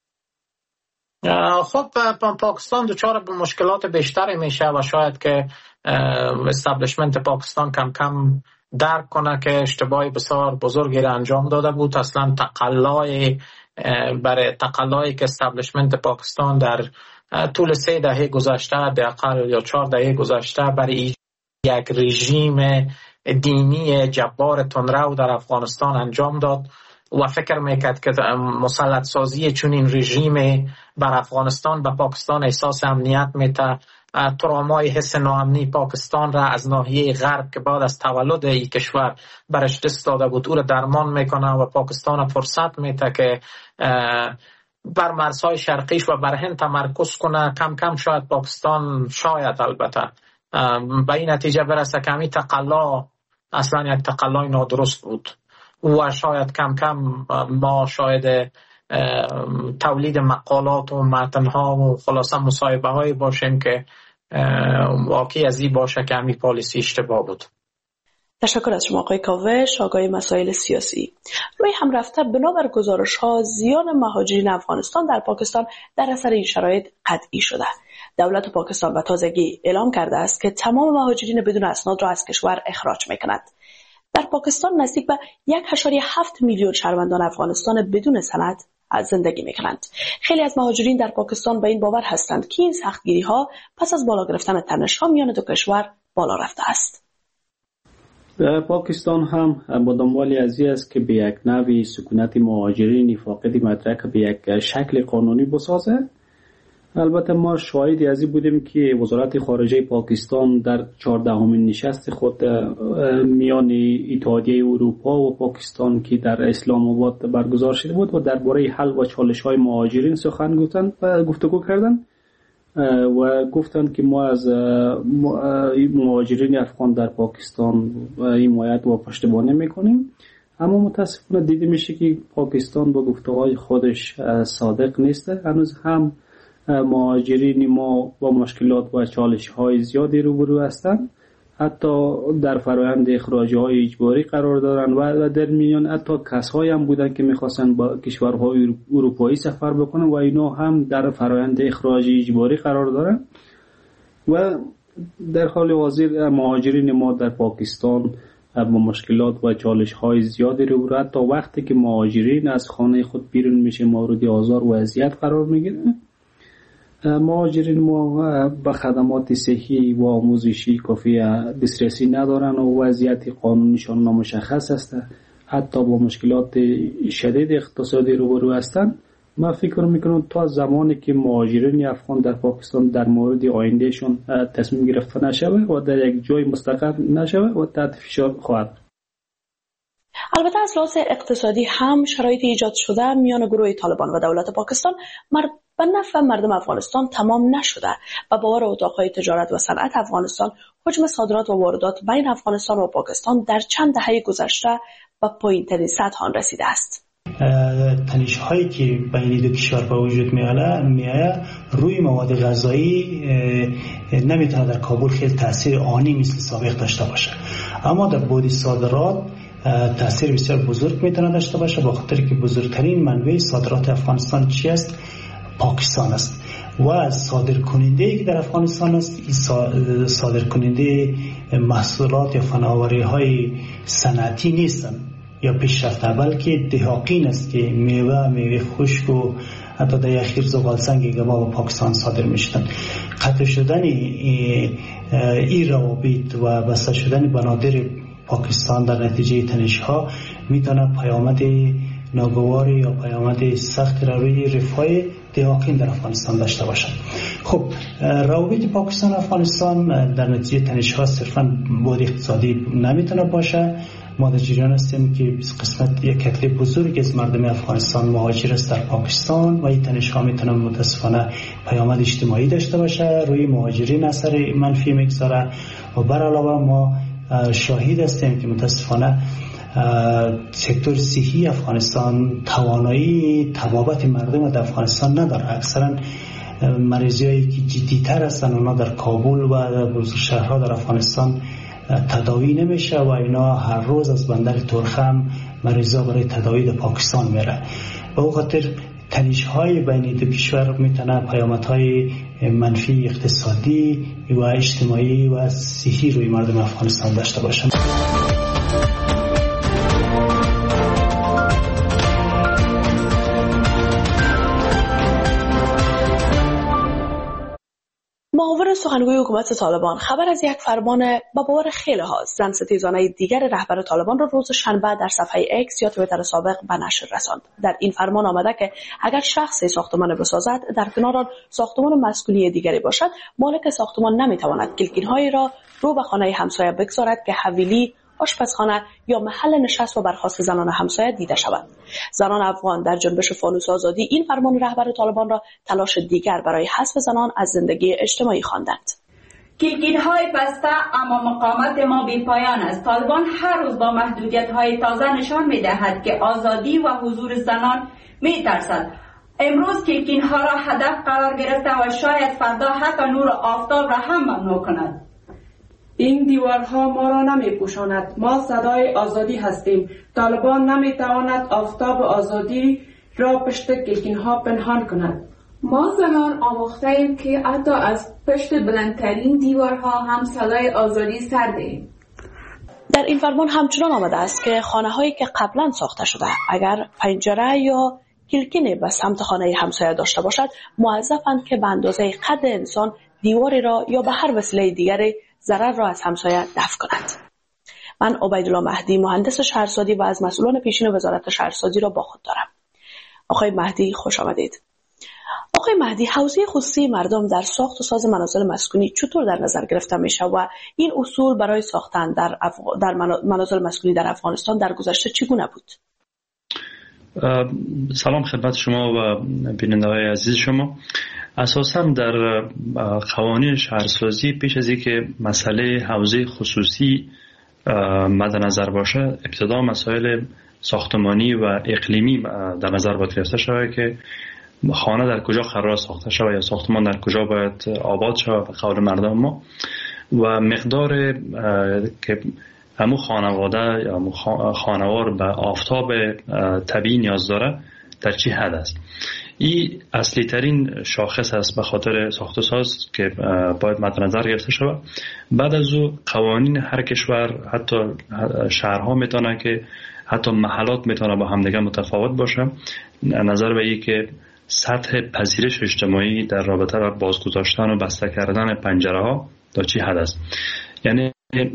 خب پاکستان دچار به مشکلات بیشتری میشه و شاید که استابلیشمنت پاکستان کم کم درک کنه که اشتباهی بسیار بزرگی را انجام داده بود. اصلا تقلای برای تقلایی که استابلیشمنت پاکستان در طول سه دهه گذشته حداقل یا چهار دهه گذشته برای یک رژیم دینی جبار تندرو در افغانستان انجام داد و فکر میکرد که مسلط سازی چون این رژیم بر افغانستان به پاکستان احساس امنیت میده، ترامای حس ناامنی پاکستان را از ناحیه غرب که بعد از تولد این کشور برش دست داده بود او را درمان میکنه و پاکستان فرصت میده که بر مرزهای شرقیش و بر هند تمرکز کنه. کم کم شاید پاکستان شاید البته به این نتیجه برسه که همین تقلا اصلا یک تقلای نادرست بود و شاید کم کم ما شاید تولید مقالات و متنها و خلاصه مصاحبه هایی باشیم که واقعی از این باشه که همین پالیسی اشتباه بود. تشکر از شما آقای کاوش، آقای مسائل سیاسی. روی هم رفته بنابر گزارش ها زیان مهاجرین افغانستان در پاکستان در اثر این شرایط قطعی شده. دولت پاکستان به تازگی اعلام کرده است که تمام مهاجرین بدون اسناد را از کشور اخراج می‌کند. در پاکستان نزدیک به یک و هفت میلیون شهروندان افغانستان بدون سند از زندگی می‌کنند. خیلی از مهاجرین در پاکستان به این باور هستند که این سختگیری‌ها پس از بالا گرفتن تنش‌ها میان دو کشور بالا رفته است. پاکستان هم با دنبال ازی است که به یک نوعی سکونت مهاجرین فاقد مدرک به یک شکل قانونی بسازه البته ما شاهدی از این بودیم که وزارت خارجه پاکستان در چهاردهمین نشست خود میان اتحادیه اروپا و پاکستان که در اسلام آباد برگزار شده بود و درباره حل و چالش‌های مهاجرین سخن گفتند و گفتگو کردند و گفتند که ما از مهاجرین افغان در پاکستان حمایت و پشتیبانی میکنیم. اما متاسفانه دیده میشه که پاکستان با گفته‌های خودش صادق نیست. هنوز هم مهاجرین ما با مشکلات و چالش‌های زیادی روبرو هستند، حتی در فرآیند اخراج‌های اجباری قرار دارند و در میان حتی کسایی هم بودن که می‌خواستن با کشورهای اروپایی سفر بکنن و اینا هم در فرآیند اخراج اجباری قرار دارند. و در حال حاضر مهاجرین ما در پاکستان با مشکلات و چالش‌های زیادی روبرو، حتی وقتی که مهاجرین از خانه خود بیرون میشه مورد آزار و اذیت قرار میگیرن. مهاجرین ما به خدمات صحی و آموزشی کافی دسترسی ندارن و وضعیت قانونیشان نامشخص است، حتی با مشکلات شدید اقتصادی روبرو هستند. من فکر میکنم تا زمانی که مهاجرین افغان در پاکستان در مورد آیندهشون تصمیم گرفته نشوه و در یک جای مستقر نشوه و تحت فشار خواهد. البته از لحاظ اقتصادی هم شرایط ایجاد شده میان گروه طالبان و دولت پاکستان مرد به نفع مردم افغانستان تمام نشده و باور اتاقهای تجارت و صنعت افغانستان حجم صادرات و واردات بین افغانستان و پاکستان در چند دهه گذشته به پایین‌ترین سطح آن رسیده است. تنش هایی که بین دو کشور به وجود میآید روی مواد غذایی نمیتونه در کابل خیلی تاثیر آنی مثل سابق داشته باشه، اما در بعد صادرات تاثیر بسیار بزرگ میتونه داشته باشه، به خاطر که بزرگترین منبع صادرات افغانستان چی است؟ پاکستان است و صادر کننده که در افغانستان است این صادر کننده محصولات یا فناوری های صنعتی نیستند یا پیشرفته، بلکه دهاقین است که میوه میوه خشک و حتی در اخیر زغال سنگ گوا به پاکستان صادر میشدن. قطع شدن این روابط و بسته شدن بنادر پاکستان در نتیجه تنش ها میتونه پیامد ناگواری یا پیامد سخت را روی رفاه دهاقین در افغانستان داشته باشد. خب روابط پاکستان و افغانستان در نتیجه تنش ها صرفا بعد اقتصادی نمیتونه باشه. ما در جریان هستیم که قسمت یک کتله بزرگ از مردم افغانستان مهاجر است در پاکستان و این تنش ها میتونه متاسفانه پیامد اجتماعی داشته باشه، روی مهاجرین اثر منفی میگذاره و بر علاوه ما شاهد هستیم که متاسفانه سکتور صحی افغانستان توانایی طبابت مردم در افغانستان نداره. اکثرا مریضایی که جدی‌تر هستن اونا در کابل و در بزرگ شهرها در افغانستان تداوی نمیشه و اینا هر روز از بندر ترخم مریضا برای تداوی در پاکستان میره. به اون خاطر تنش های بین دو کشور میتونه پیامدهای منفی اقتصادی و اجتماعی و صحی روی مردم افغانستان داشته باشه. معاون سخنگوی حکومت طالبان خبر از یک فرمان با باور خیلی ها زن ستیزانه دیگر رهبر طالبان را روز شنبه در صفحه اکس یا توییتر سابق به نشر رساند. در این فرمان آمده که اگر شخصی ساختمان بسازد در کنار آن ساختمان مسکونی دیگری باشد، مالک ساختمان نمیتواند گلگیرهایی را رو به خانه همسایه بگذارد که حویلی، آشپزخانه یا محل نشست و برخاست زنان همسایه دیده شود. زنان افغان در جنبش فانوس آزادی این فرمان رهبر طالبان را تلاش دیگر برای حذف زنان از زندگی اجتماعی خواندند. گلگیرهای بسته اما مقاومت ما بی پایان است. طالبان هر روز با محدودیت‌های تازه نشان می‌دهد که آزادی و حضور زنان می‌ترسد. امروز گلگیرها را هدف قرار گرفته و شاید فردا حتی نور آفتاب را هم ممنوع کند. این دیوارها ما را نمی پوشاند. ما صدای آزادی هستیم. طالبان نمی تواند آفتاب آزادی را پشت گلگیرها پنهان کند. ما زنان آموخته ایم که حتی از پشت بلندترین دیوارها هم صدای آزادی سر دهیم. در این فرمان همچنان آمده است که خانه هایی که قبلا ساخته شده اگر پنجره یا گلگینی به سمت خانه همسایه داشته باشد، موظفند که به اندازه قد انسان دیواری را یا به هر وسیله دیگری ضرر را از همسایه دفع کنند. من عبیدالله مهدی مهندس شهرسازی و از مسئولان پیشین وزارت شهرسازی را با خود دارم. آقای مهدی خوش آمدید. آقای مهدی، حوزه خصوصی مردم در ساخت و ساز منازل مسکونی چطور در نظر گرفته میشه و این اصول برای ساختن در افغ... در منازل مسکونی در افغانستان در گذشته چگونه بود؟ سلام خدمت شما و بیننده‌های عزیز شما. اساساً در قوانین شهرسازی پیش از اینکه مسئله حوزه خصوصی مد نظر باشه، ابتدا مسائل ساختمانی و اقلیمی در نظر باید گرفته شود که خانه در کجا قرار ساخته شود یا ساختمان در کجا باید آباد شود به قول مردم ما، و مقدار که همون خانواده یا خانوار به آفتاب طبیعی نیاز داره در چی حد است. این اصلی ترین شاخص است به خاطر ساخت و ساز که باید مد نظر گرفته شود. بعد از او قوانین هر کشور، حتی شهرها میتونه که حتی محلات میتونه با همدیگه متفاوت باشه، نظر به این که سطح پذیرش اجتماعی در رابطه با بازگذاشتن و بسته کردن پنجره ها تا چی حد است. یعنی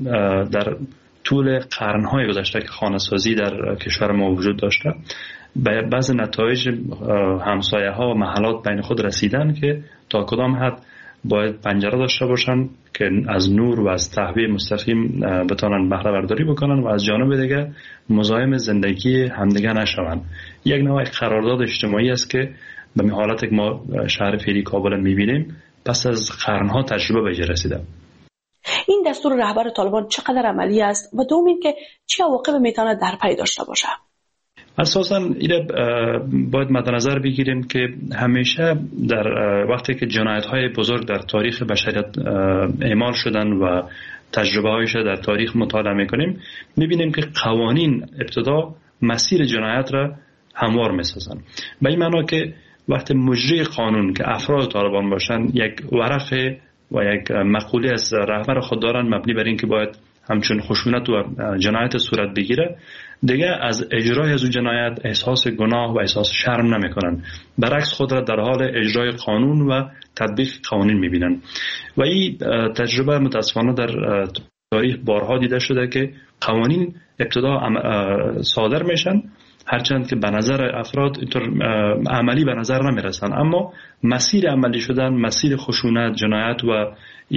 در طول قرنهای گذشته که خانه سازی در کشور ما وجود داشته، به بعض نتایج همسایه ها و محلات بین خود رسیدن که تا کدام حد باید پنجره داشته باشن که از نور و از تهویه مستقیم بتونن بهره برداری بکنن و از جانب دیگه مزاحم زندگی همدیگه نشون. یک نوع قرارداد اجتماعی است که به این حالت که ما شهر فعلی کابل میبینیم پس از قرنها تجربه به اینجا رسیده. این دستور رهبر طالبان چقدر عملی است و دوم این که چه عواقب میتونه در پی داشته باشه؟ اساساً اینه باید مد نظر بگیریم که همیشه در وقتی که جنایت‌های بزرگ در تاریخ بشریت اعمال شدن و تجربه هایش در تاریخ مطالعه میکنیم، میبینیم که قوانین ابتدا مسیر جنایت را هموار میسازن. به این معنا که وقتی مجری قانون که افراد طالبان باشن یک ورقه و یک مقوله از رهبر خود دارن مبنی بر این که باید همچون خشونت و جنایت صورت بگیره، دیگه از اجرای از اون جنایت احساس گناه و احساس شرم نمیکنن، برعکس خود را در حال اجرای قانون و تطبیق قوانین میبینن. و این تجربه متاسفانه در تاریخ بارها دیده شده که قوانین ابتدا صادر میشن، هرچند که به نظر افراد اینطور عملی به نظر نمیرسن، اما مسیر عملی شدن، مسیر خشونت، جنایت و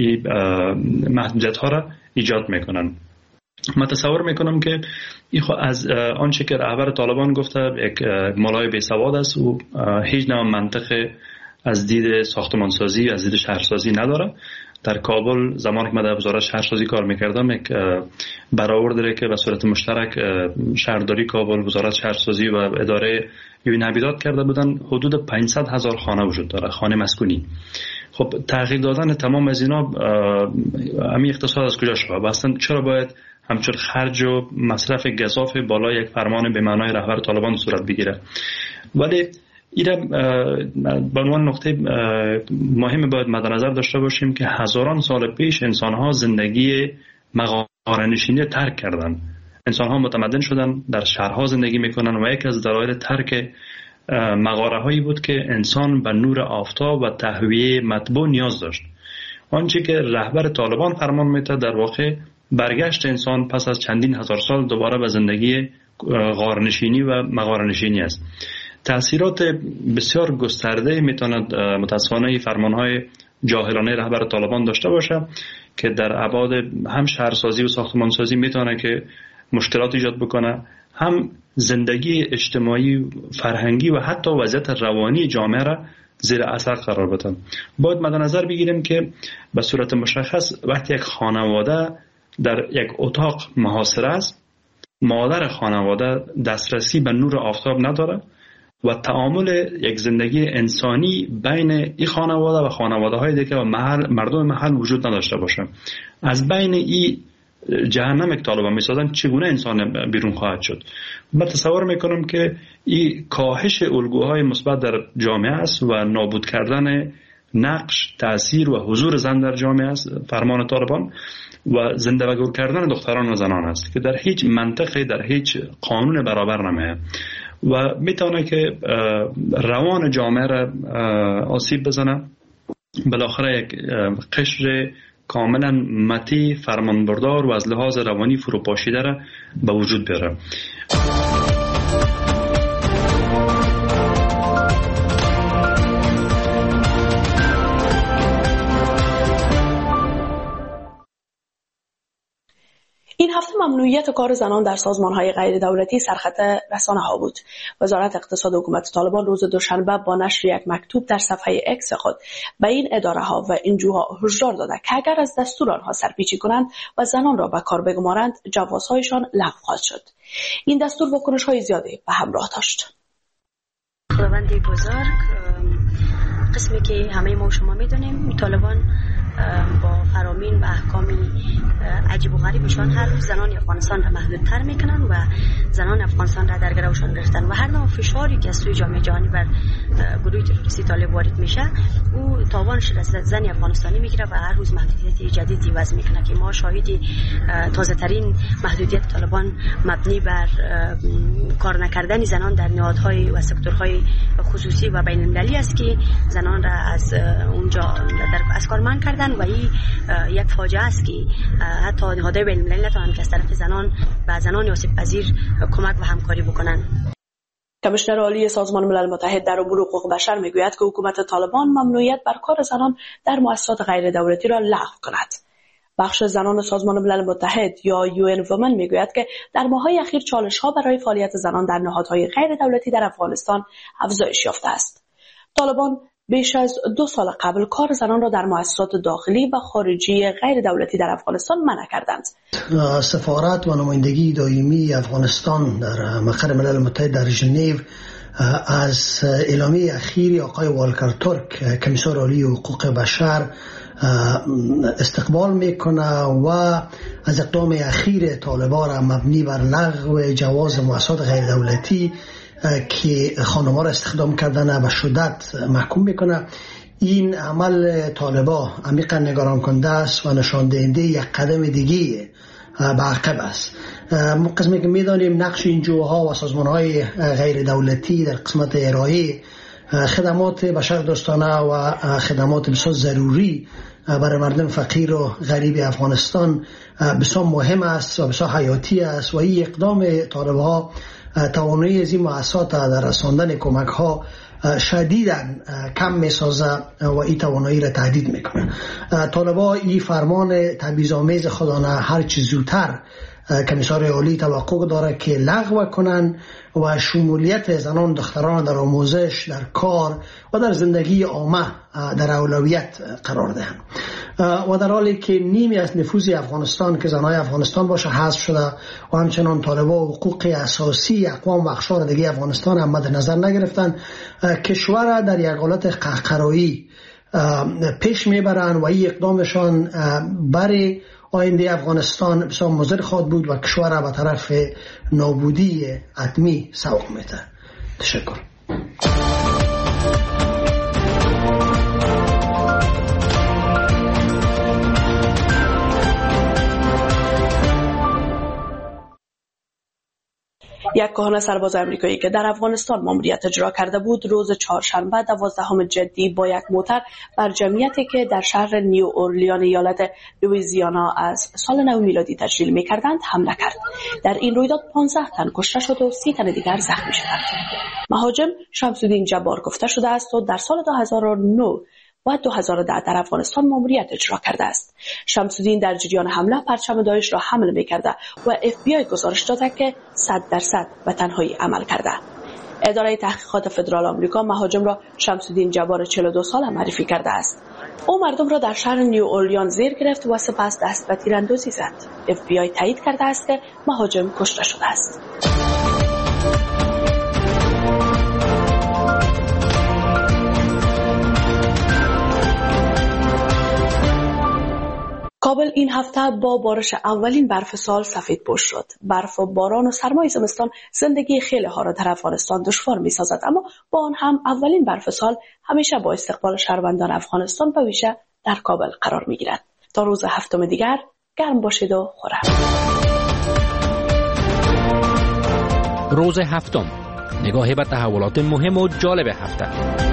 محدودیت ها را ایجاد میکنن. من تصور میکنم که این از آنچه که رهبر طالبان گفته یک مولای بیسواد است و هیچ نوع منطق از دید ساختمانسازی، از دید شهرسازی نداره. در کابل زمانی که من در وزارت شهرسازی کار میکردم، یک برآورد داره که به صورت مشترک شهرداری کابل، وزارت شهرسازی و اداره یوین حبیدات کرده بودن، حدود پانصد هزار خانه وجود داره، خانه مسکونی. خب تغییر دادن تمام از اینا همین اقتصاد از کجا شد؟ اصلا چرا باید همچون خرج و مصرف گزاف بالای یک فرمان به معنای رهبر طالبان صورت بگیره؟ ولی این به عنوان نقطه مهم باید مد نظر داشته باشیم که هزاران سال پیش انسان‌ها زندگی مغاره‌نشینی ترک کردن. انسان‌ها متمدن شدن، در شهرها زندگی میکنن و یک از دلایل ترک مغاره هایی بود که انسان به نور آفتاب و تهویه مطبوع نیاز داشت. آنچه که رهبر طالبان فرمان میده در واقع برگشت انسان پس از چندین هزار سال دوباره به زندگی غارنشینی و مغاره‌نشینی است. تأثیرات بسیار گسترده میتواند متاسفانه فرمانهای جاهلانه رهبر طالبان داشته باشه که در ابعاد هم شهرسازی و ساختمانسازی میتونه که مشکلات ایجاد بکنه، هم زندگی اجتماعی، فرهنگی و حتی وضعیت روانی جامعه را زیر اثر قرار بدن. باید مد نظر بگیریم که به صورت مشخص وقتی یک خانواده در یک اتاق محاصره است، مادر خانواده دسترسی به نور آفتاب نداره و تعامل یک زندگی انسانی بین این خانواده و خانواده های دیگه و محل مردم محل وجود نداشته باشه. از بین این جهنم که طالبان میسازن چگونه انسان بیرون خواهد شد؟ من تصور میکنم که این کاهش الگوهای مثبت در جامعه است و نابود کردن نقش، تأثیر و حضور زن در جامعه است فرمان طالبان، و زنده و گور کردن دختران و زنان است که در هیچ منطقه، در هیچ قانون برابر نمیه و میتونه که روان جامعه را آسیب بزنه. بالاخره یک قشر کاملا متی، فرمانبردار و از لحاظ روانی فروپاشیده را به وجود بیاره. این هفته ممنوعیت کار زنان در سازمان‌های غیر دولتی سرخط رسانه‌ها بود. وزارت اقتصاد حکومت طالبان روز دوشنبه با نشر یک مکتوب در صفحه اکس خود به این اداره‌ها و انجوها هشدار داده که اگر از دستور آنها سرپیچی کنند و زنان را به کار بگمارند، جوازهایشان لغو خواهد شد. این دستور واکنش‌های زیادی به همراه داشت. خداوند بزرگ، قسمی که همه ما شما می‌دونیم، طالبان با فرامین و احکامی عجیب و غریبشان هر روز زنان افغانستان را محدودتر میکنن و زنان افغانستان را در گروشان گرفتن و هر نوع فشاری که از سوی جامعه جهانی بر گروه تروریستی طالب وارد میشه او تاوانش را زن افغانستانی میگیره و هر روز محدودیت جدیدی وضع میکنه که ما شاهدی تازه ترین محدودیت طالبان مبنی بر کار نکردن زنان در نهادهای و سکتورهای خصوصی و بین المللی است که زنان را از اونجا در از کار منع کردن و این یک فاجعه است که حتی نهادهای بین المللی نتوانند که از طرف زنان و زنان آسیب پذیر کمک و همکاری بکنند. کمیشنر عالی سازمان ملل متحد در امور حقوق بشر میگوید که حکومت طالبان ممنوعیت بر کار زنان در مؤسسات غیر دولتی را لغو کند. بخش زنان سازمان ملل متحد یا یو ان وومن میگوید که در ماه‌های اخیر چالش‌ها برای فعالیت زنان در نهادهای غیر دولتی در افغانستان افزایش یافته است. طالبان بیش از دو سال قبل کار زنان را در مؤسسات داخلی و خارجی غیر دولتی در افغانستان منع کردند. سفارت و نمایندگی دائمی افغانستان در مقر ملل متحد در ژنو از اعلامیه اخیری آقای والکر ترک کمیسر عالی حقوق بشر استقبال میکنه و از اقدام اخیر طالبان را مبنی بر لغو جواز مؤسسات غیر دولتی که خانم‌ها را استخدام کردن به شدت محکوم میکنه. این عمل طالبان عمیقا نگران کننده است و نشان دهنده یک قدم دیگه به عقب است. قسمی که میدانیم نقش این جوها و سازمان‌های غیر دولتی در قسمت ارائه خدمات بشر دوستانه و خدمات بسیار ضروری برای مردم فقیر و غریب افغانستان بسیار مهم است و بسیار حیاتی است و این اقدام طالب‌ها توانایی از این مؤسسات در رساندن کمک ها شدیداً کم میسازه و این توانایی را تهدید میکنه. طالبان این فرمان تبعیض‌آمیز خودانه هر چه زودتر کمیسر عالی توقع داره که لغو کنن و شمولیت زنان دختران در آموزش، در کار و در زندگی عامه در اولویت قرار دهند. و در حالی که نیمی از نفوذ افغانستان که زنای افغانستان باشه حذف شده و همچنان طالبان حقوق اساسی اقوام و اقشار دیگه افغانستان هم مد نظر نگرفتن، کشور در یک حالت قهقرایی پیش میبرن و این اقدامشان برای آینده افغانستان بسیار مضر خواهد بود و کشور را به طرف نابودی حتمی سوق میده. تشکر. یک کهنه سرباز آمریکایی که در افغانستان ماموریت اجرا کرده بود روز چهارشنبه دوازدهم جدی با یک موتر بر جمعیتی که در شهر نیو اورلیان ایالت لوئیزیانا از سال نو میلادی تجلیل می‌کردند حمله کرد. در این رویداد پانزده تن کشته شد و سی تن دیگر زخمی شدند. مهاجم شمس‌الدین جبار گفته شده است و در سال دو هزار و نه و دو هزار و ده در افغانستان ماموریت اجرا کرده است. شمس‌الدین در جریان حمله پرچم داعش را حمل می‌کرده و اف بی آی گزارش داده که صد درصد به تنهایی عمل کرده. اداره تحقیقات فدرال آمریکا مهاجم را شمس‌الدین جبار چهل و دو ساله معرفی کرده است. او مردم را در شهر نیو اورلیان زیر گرفت و سپس دست به تیراندازی زد. اف بی آی تایید کرده است که مهاجم کشته شده است. کابل این هفته با بارش اولین برف سال سفید پوش شد. برف و باران و سرمای زمستان زندگی خیلی ها را در افغانستان دشوار می سازد، اما با آن هم اولین برف سال همیشه با استقبال شهروندان افغانستان به ویژه در کابل قرار می گیرد. تا روز هفتم دیگر گرم باشید و خورم. روز هفتم، نگاهی به تحولات مهم و جالب هفته.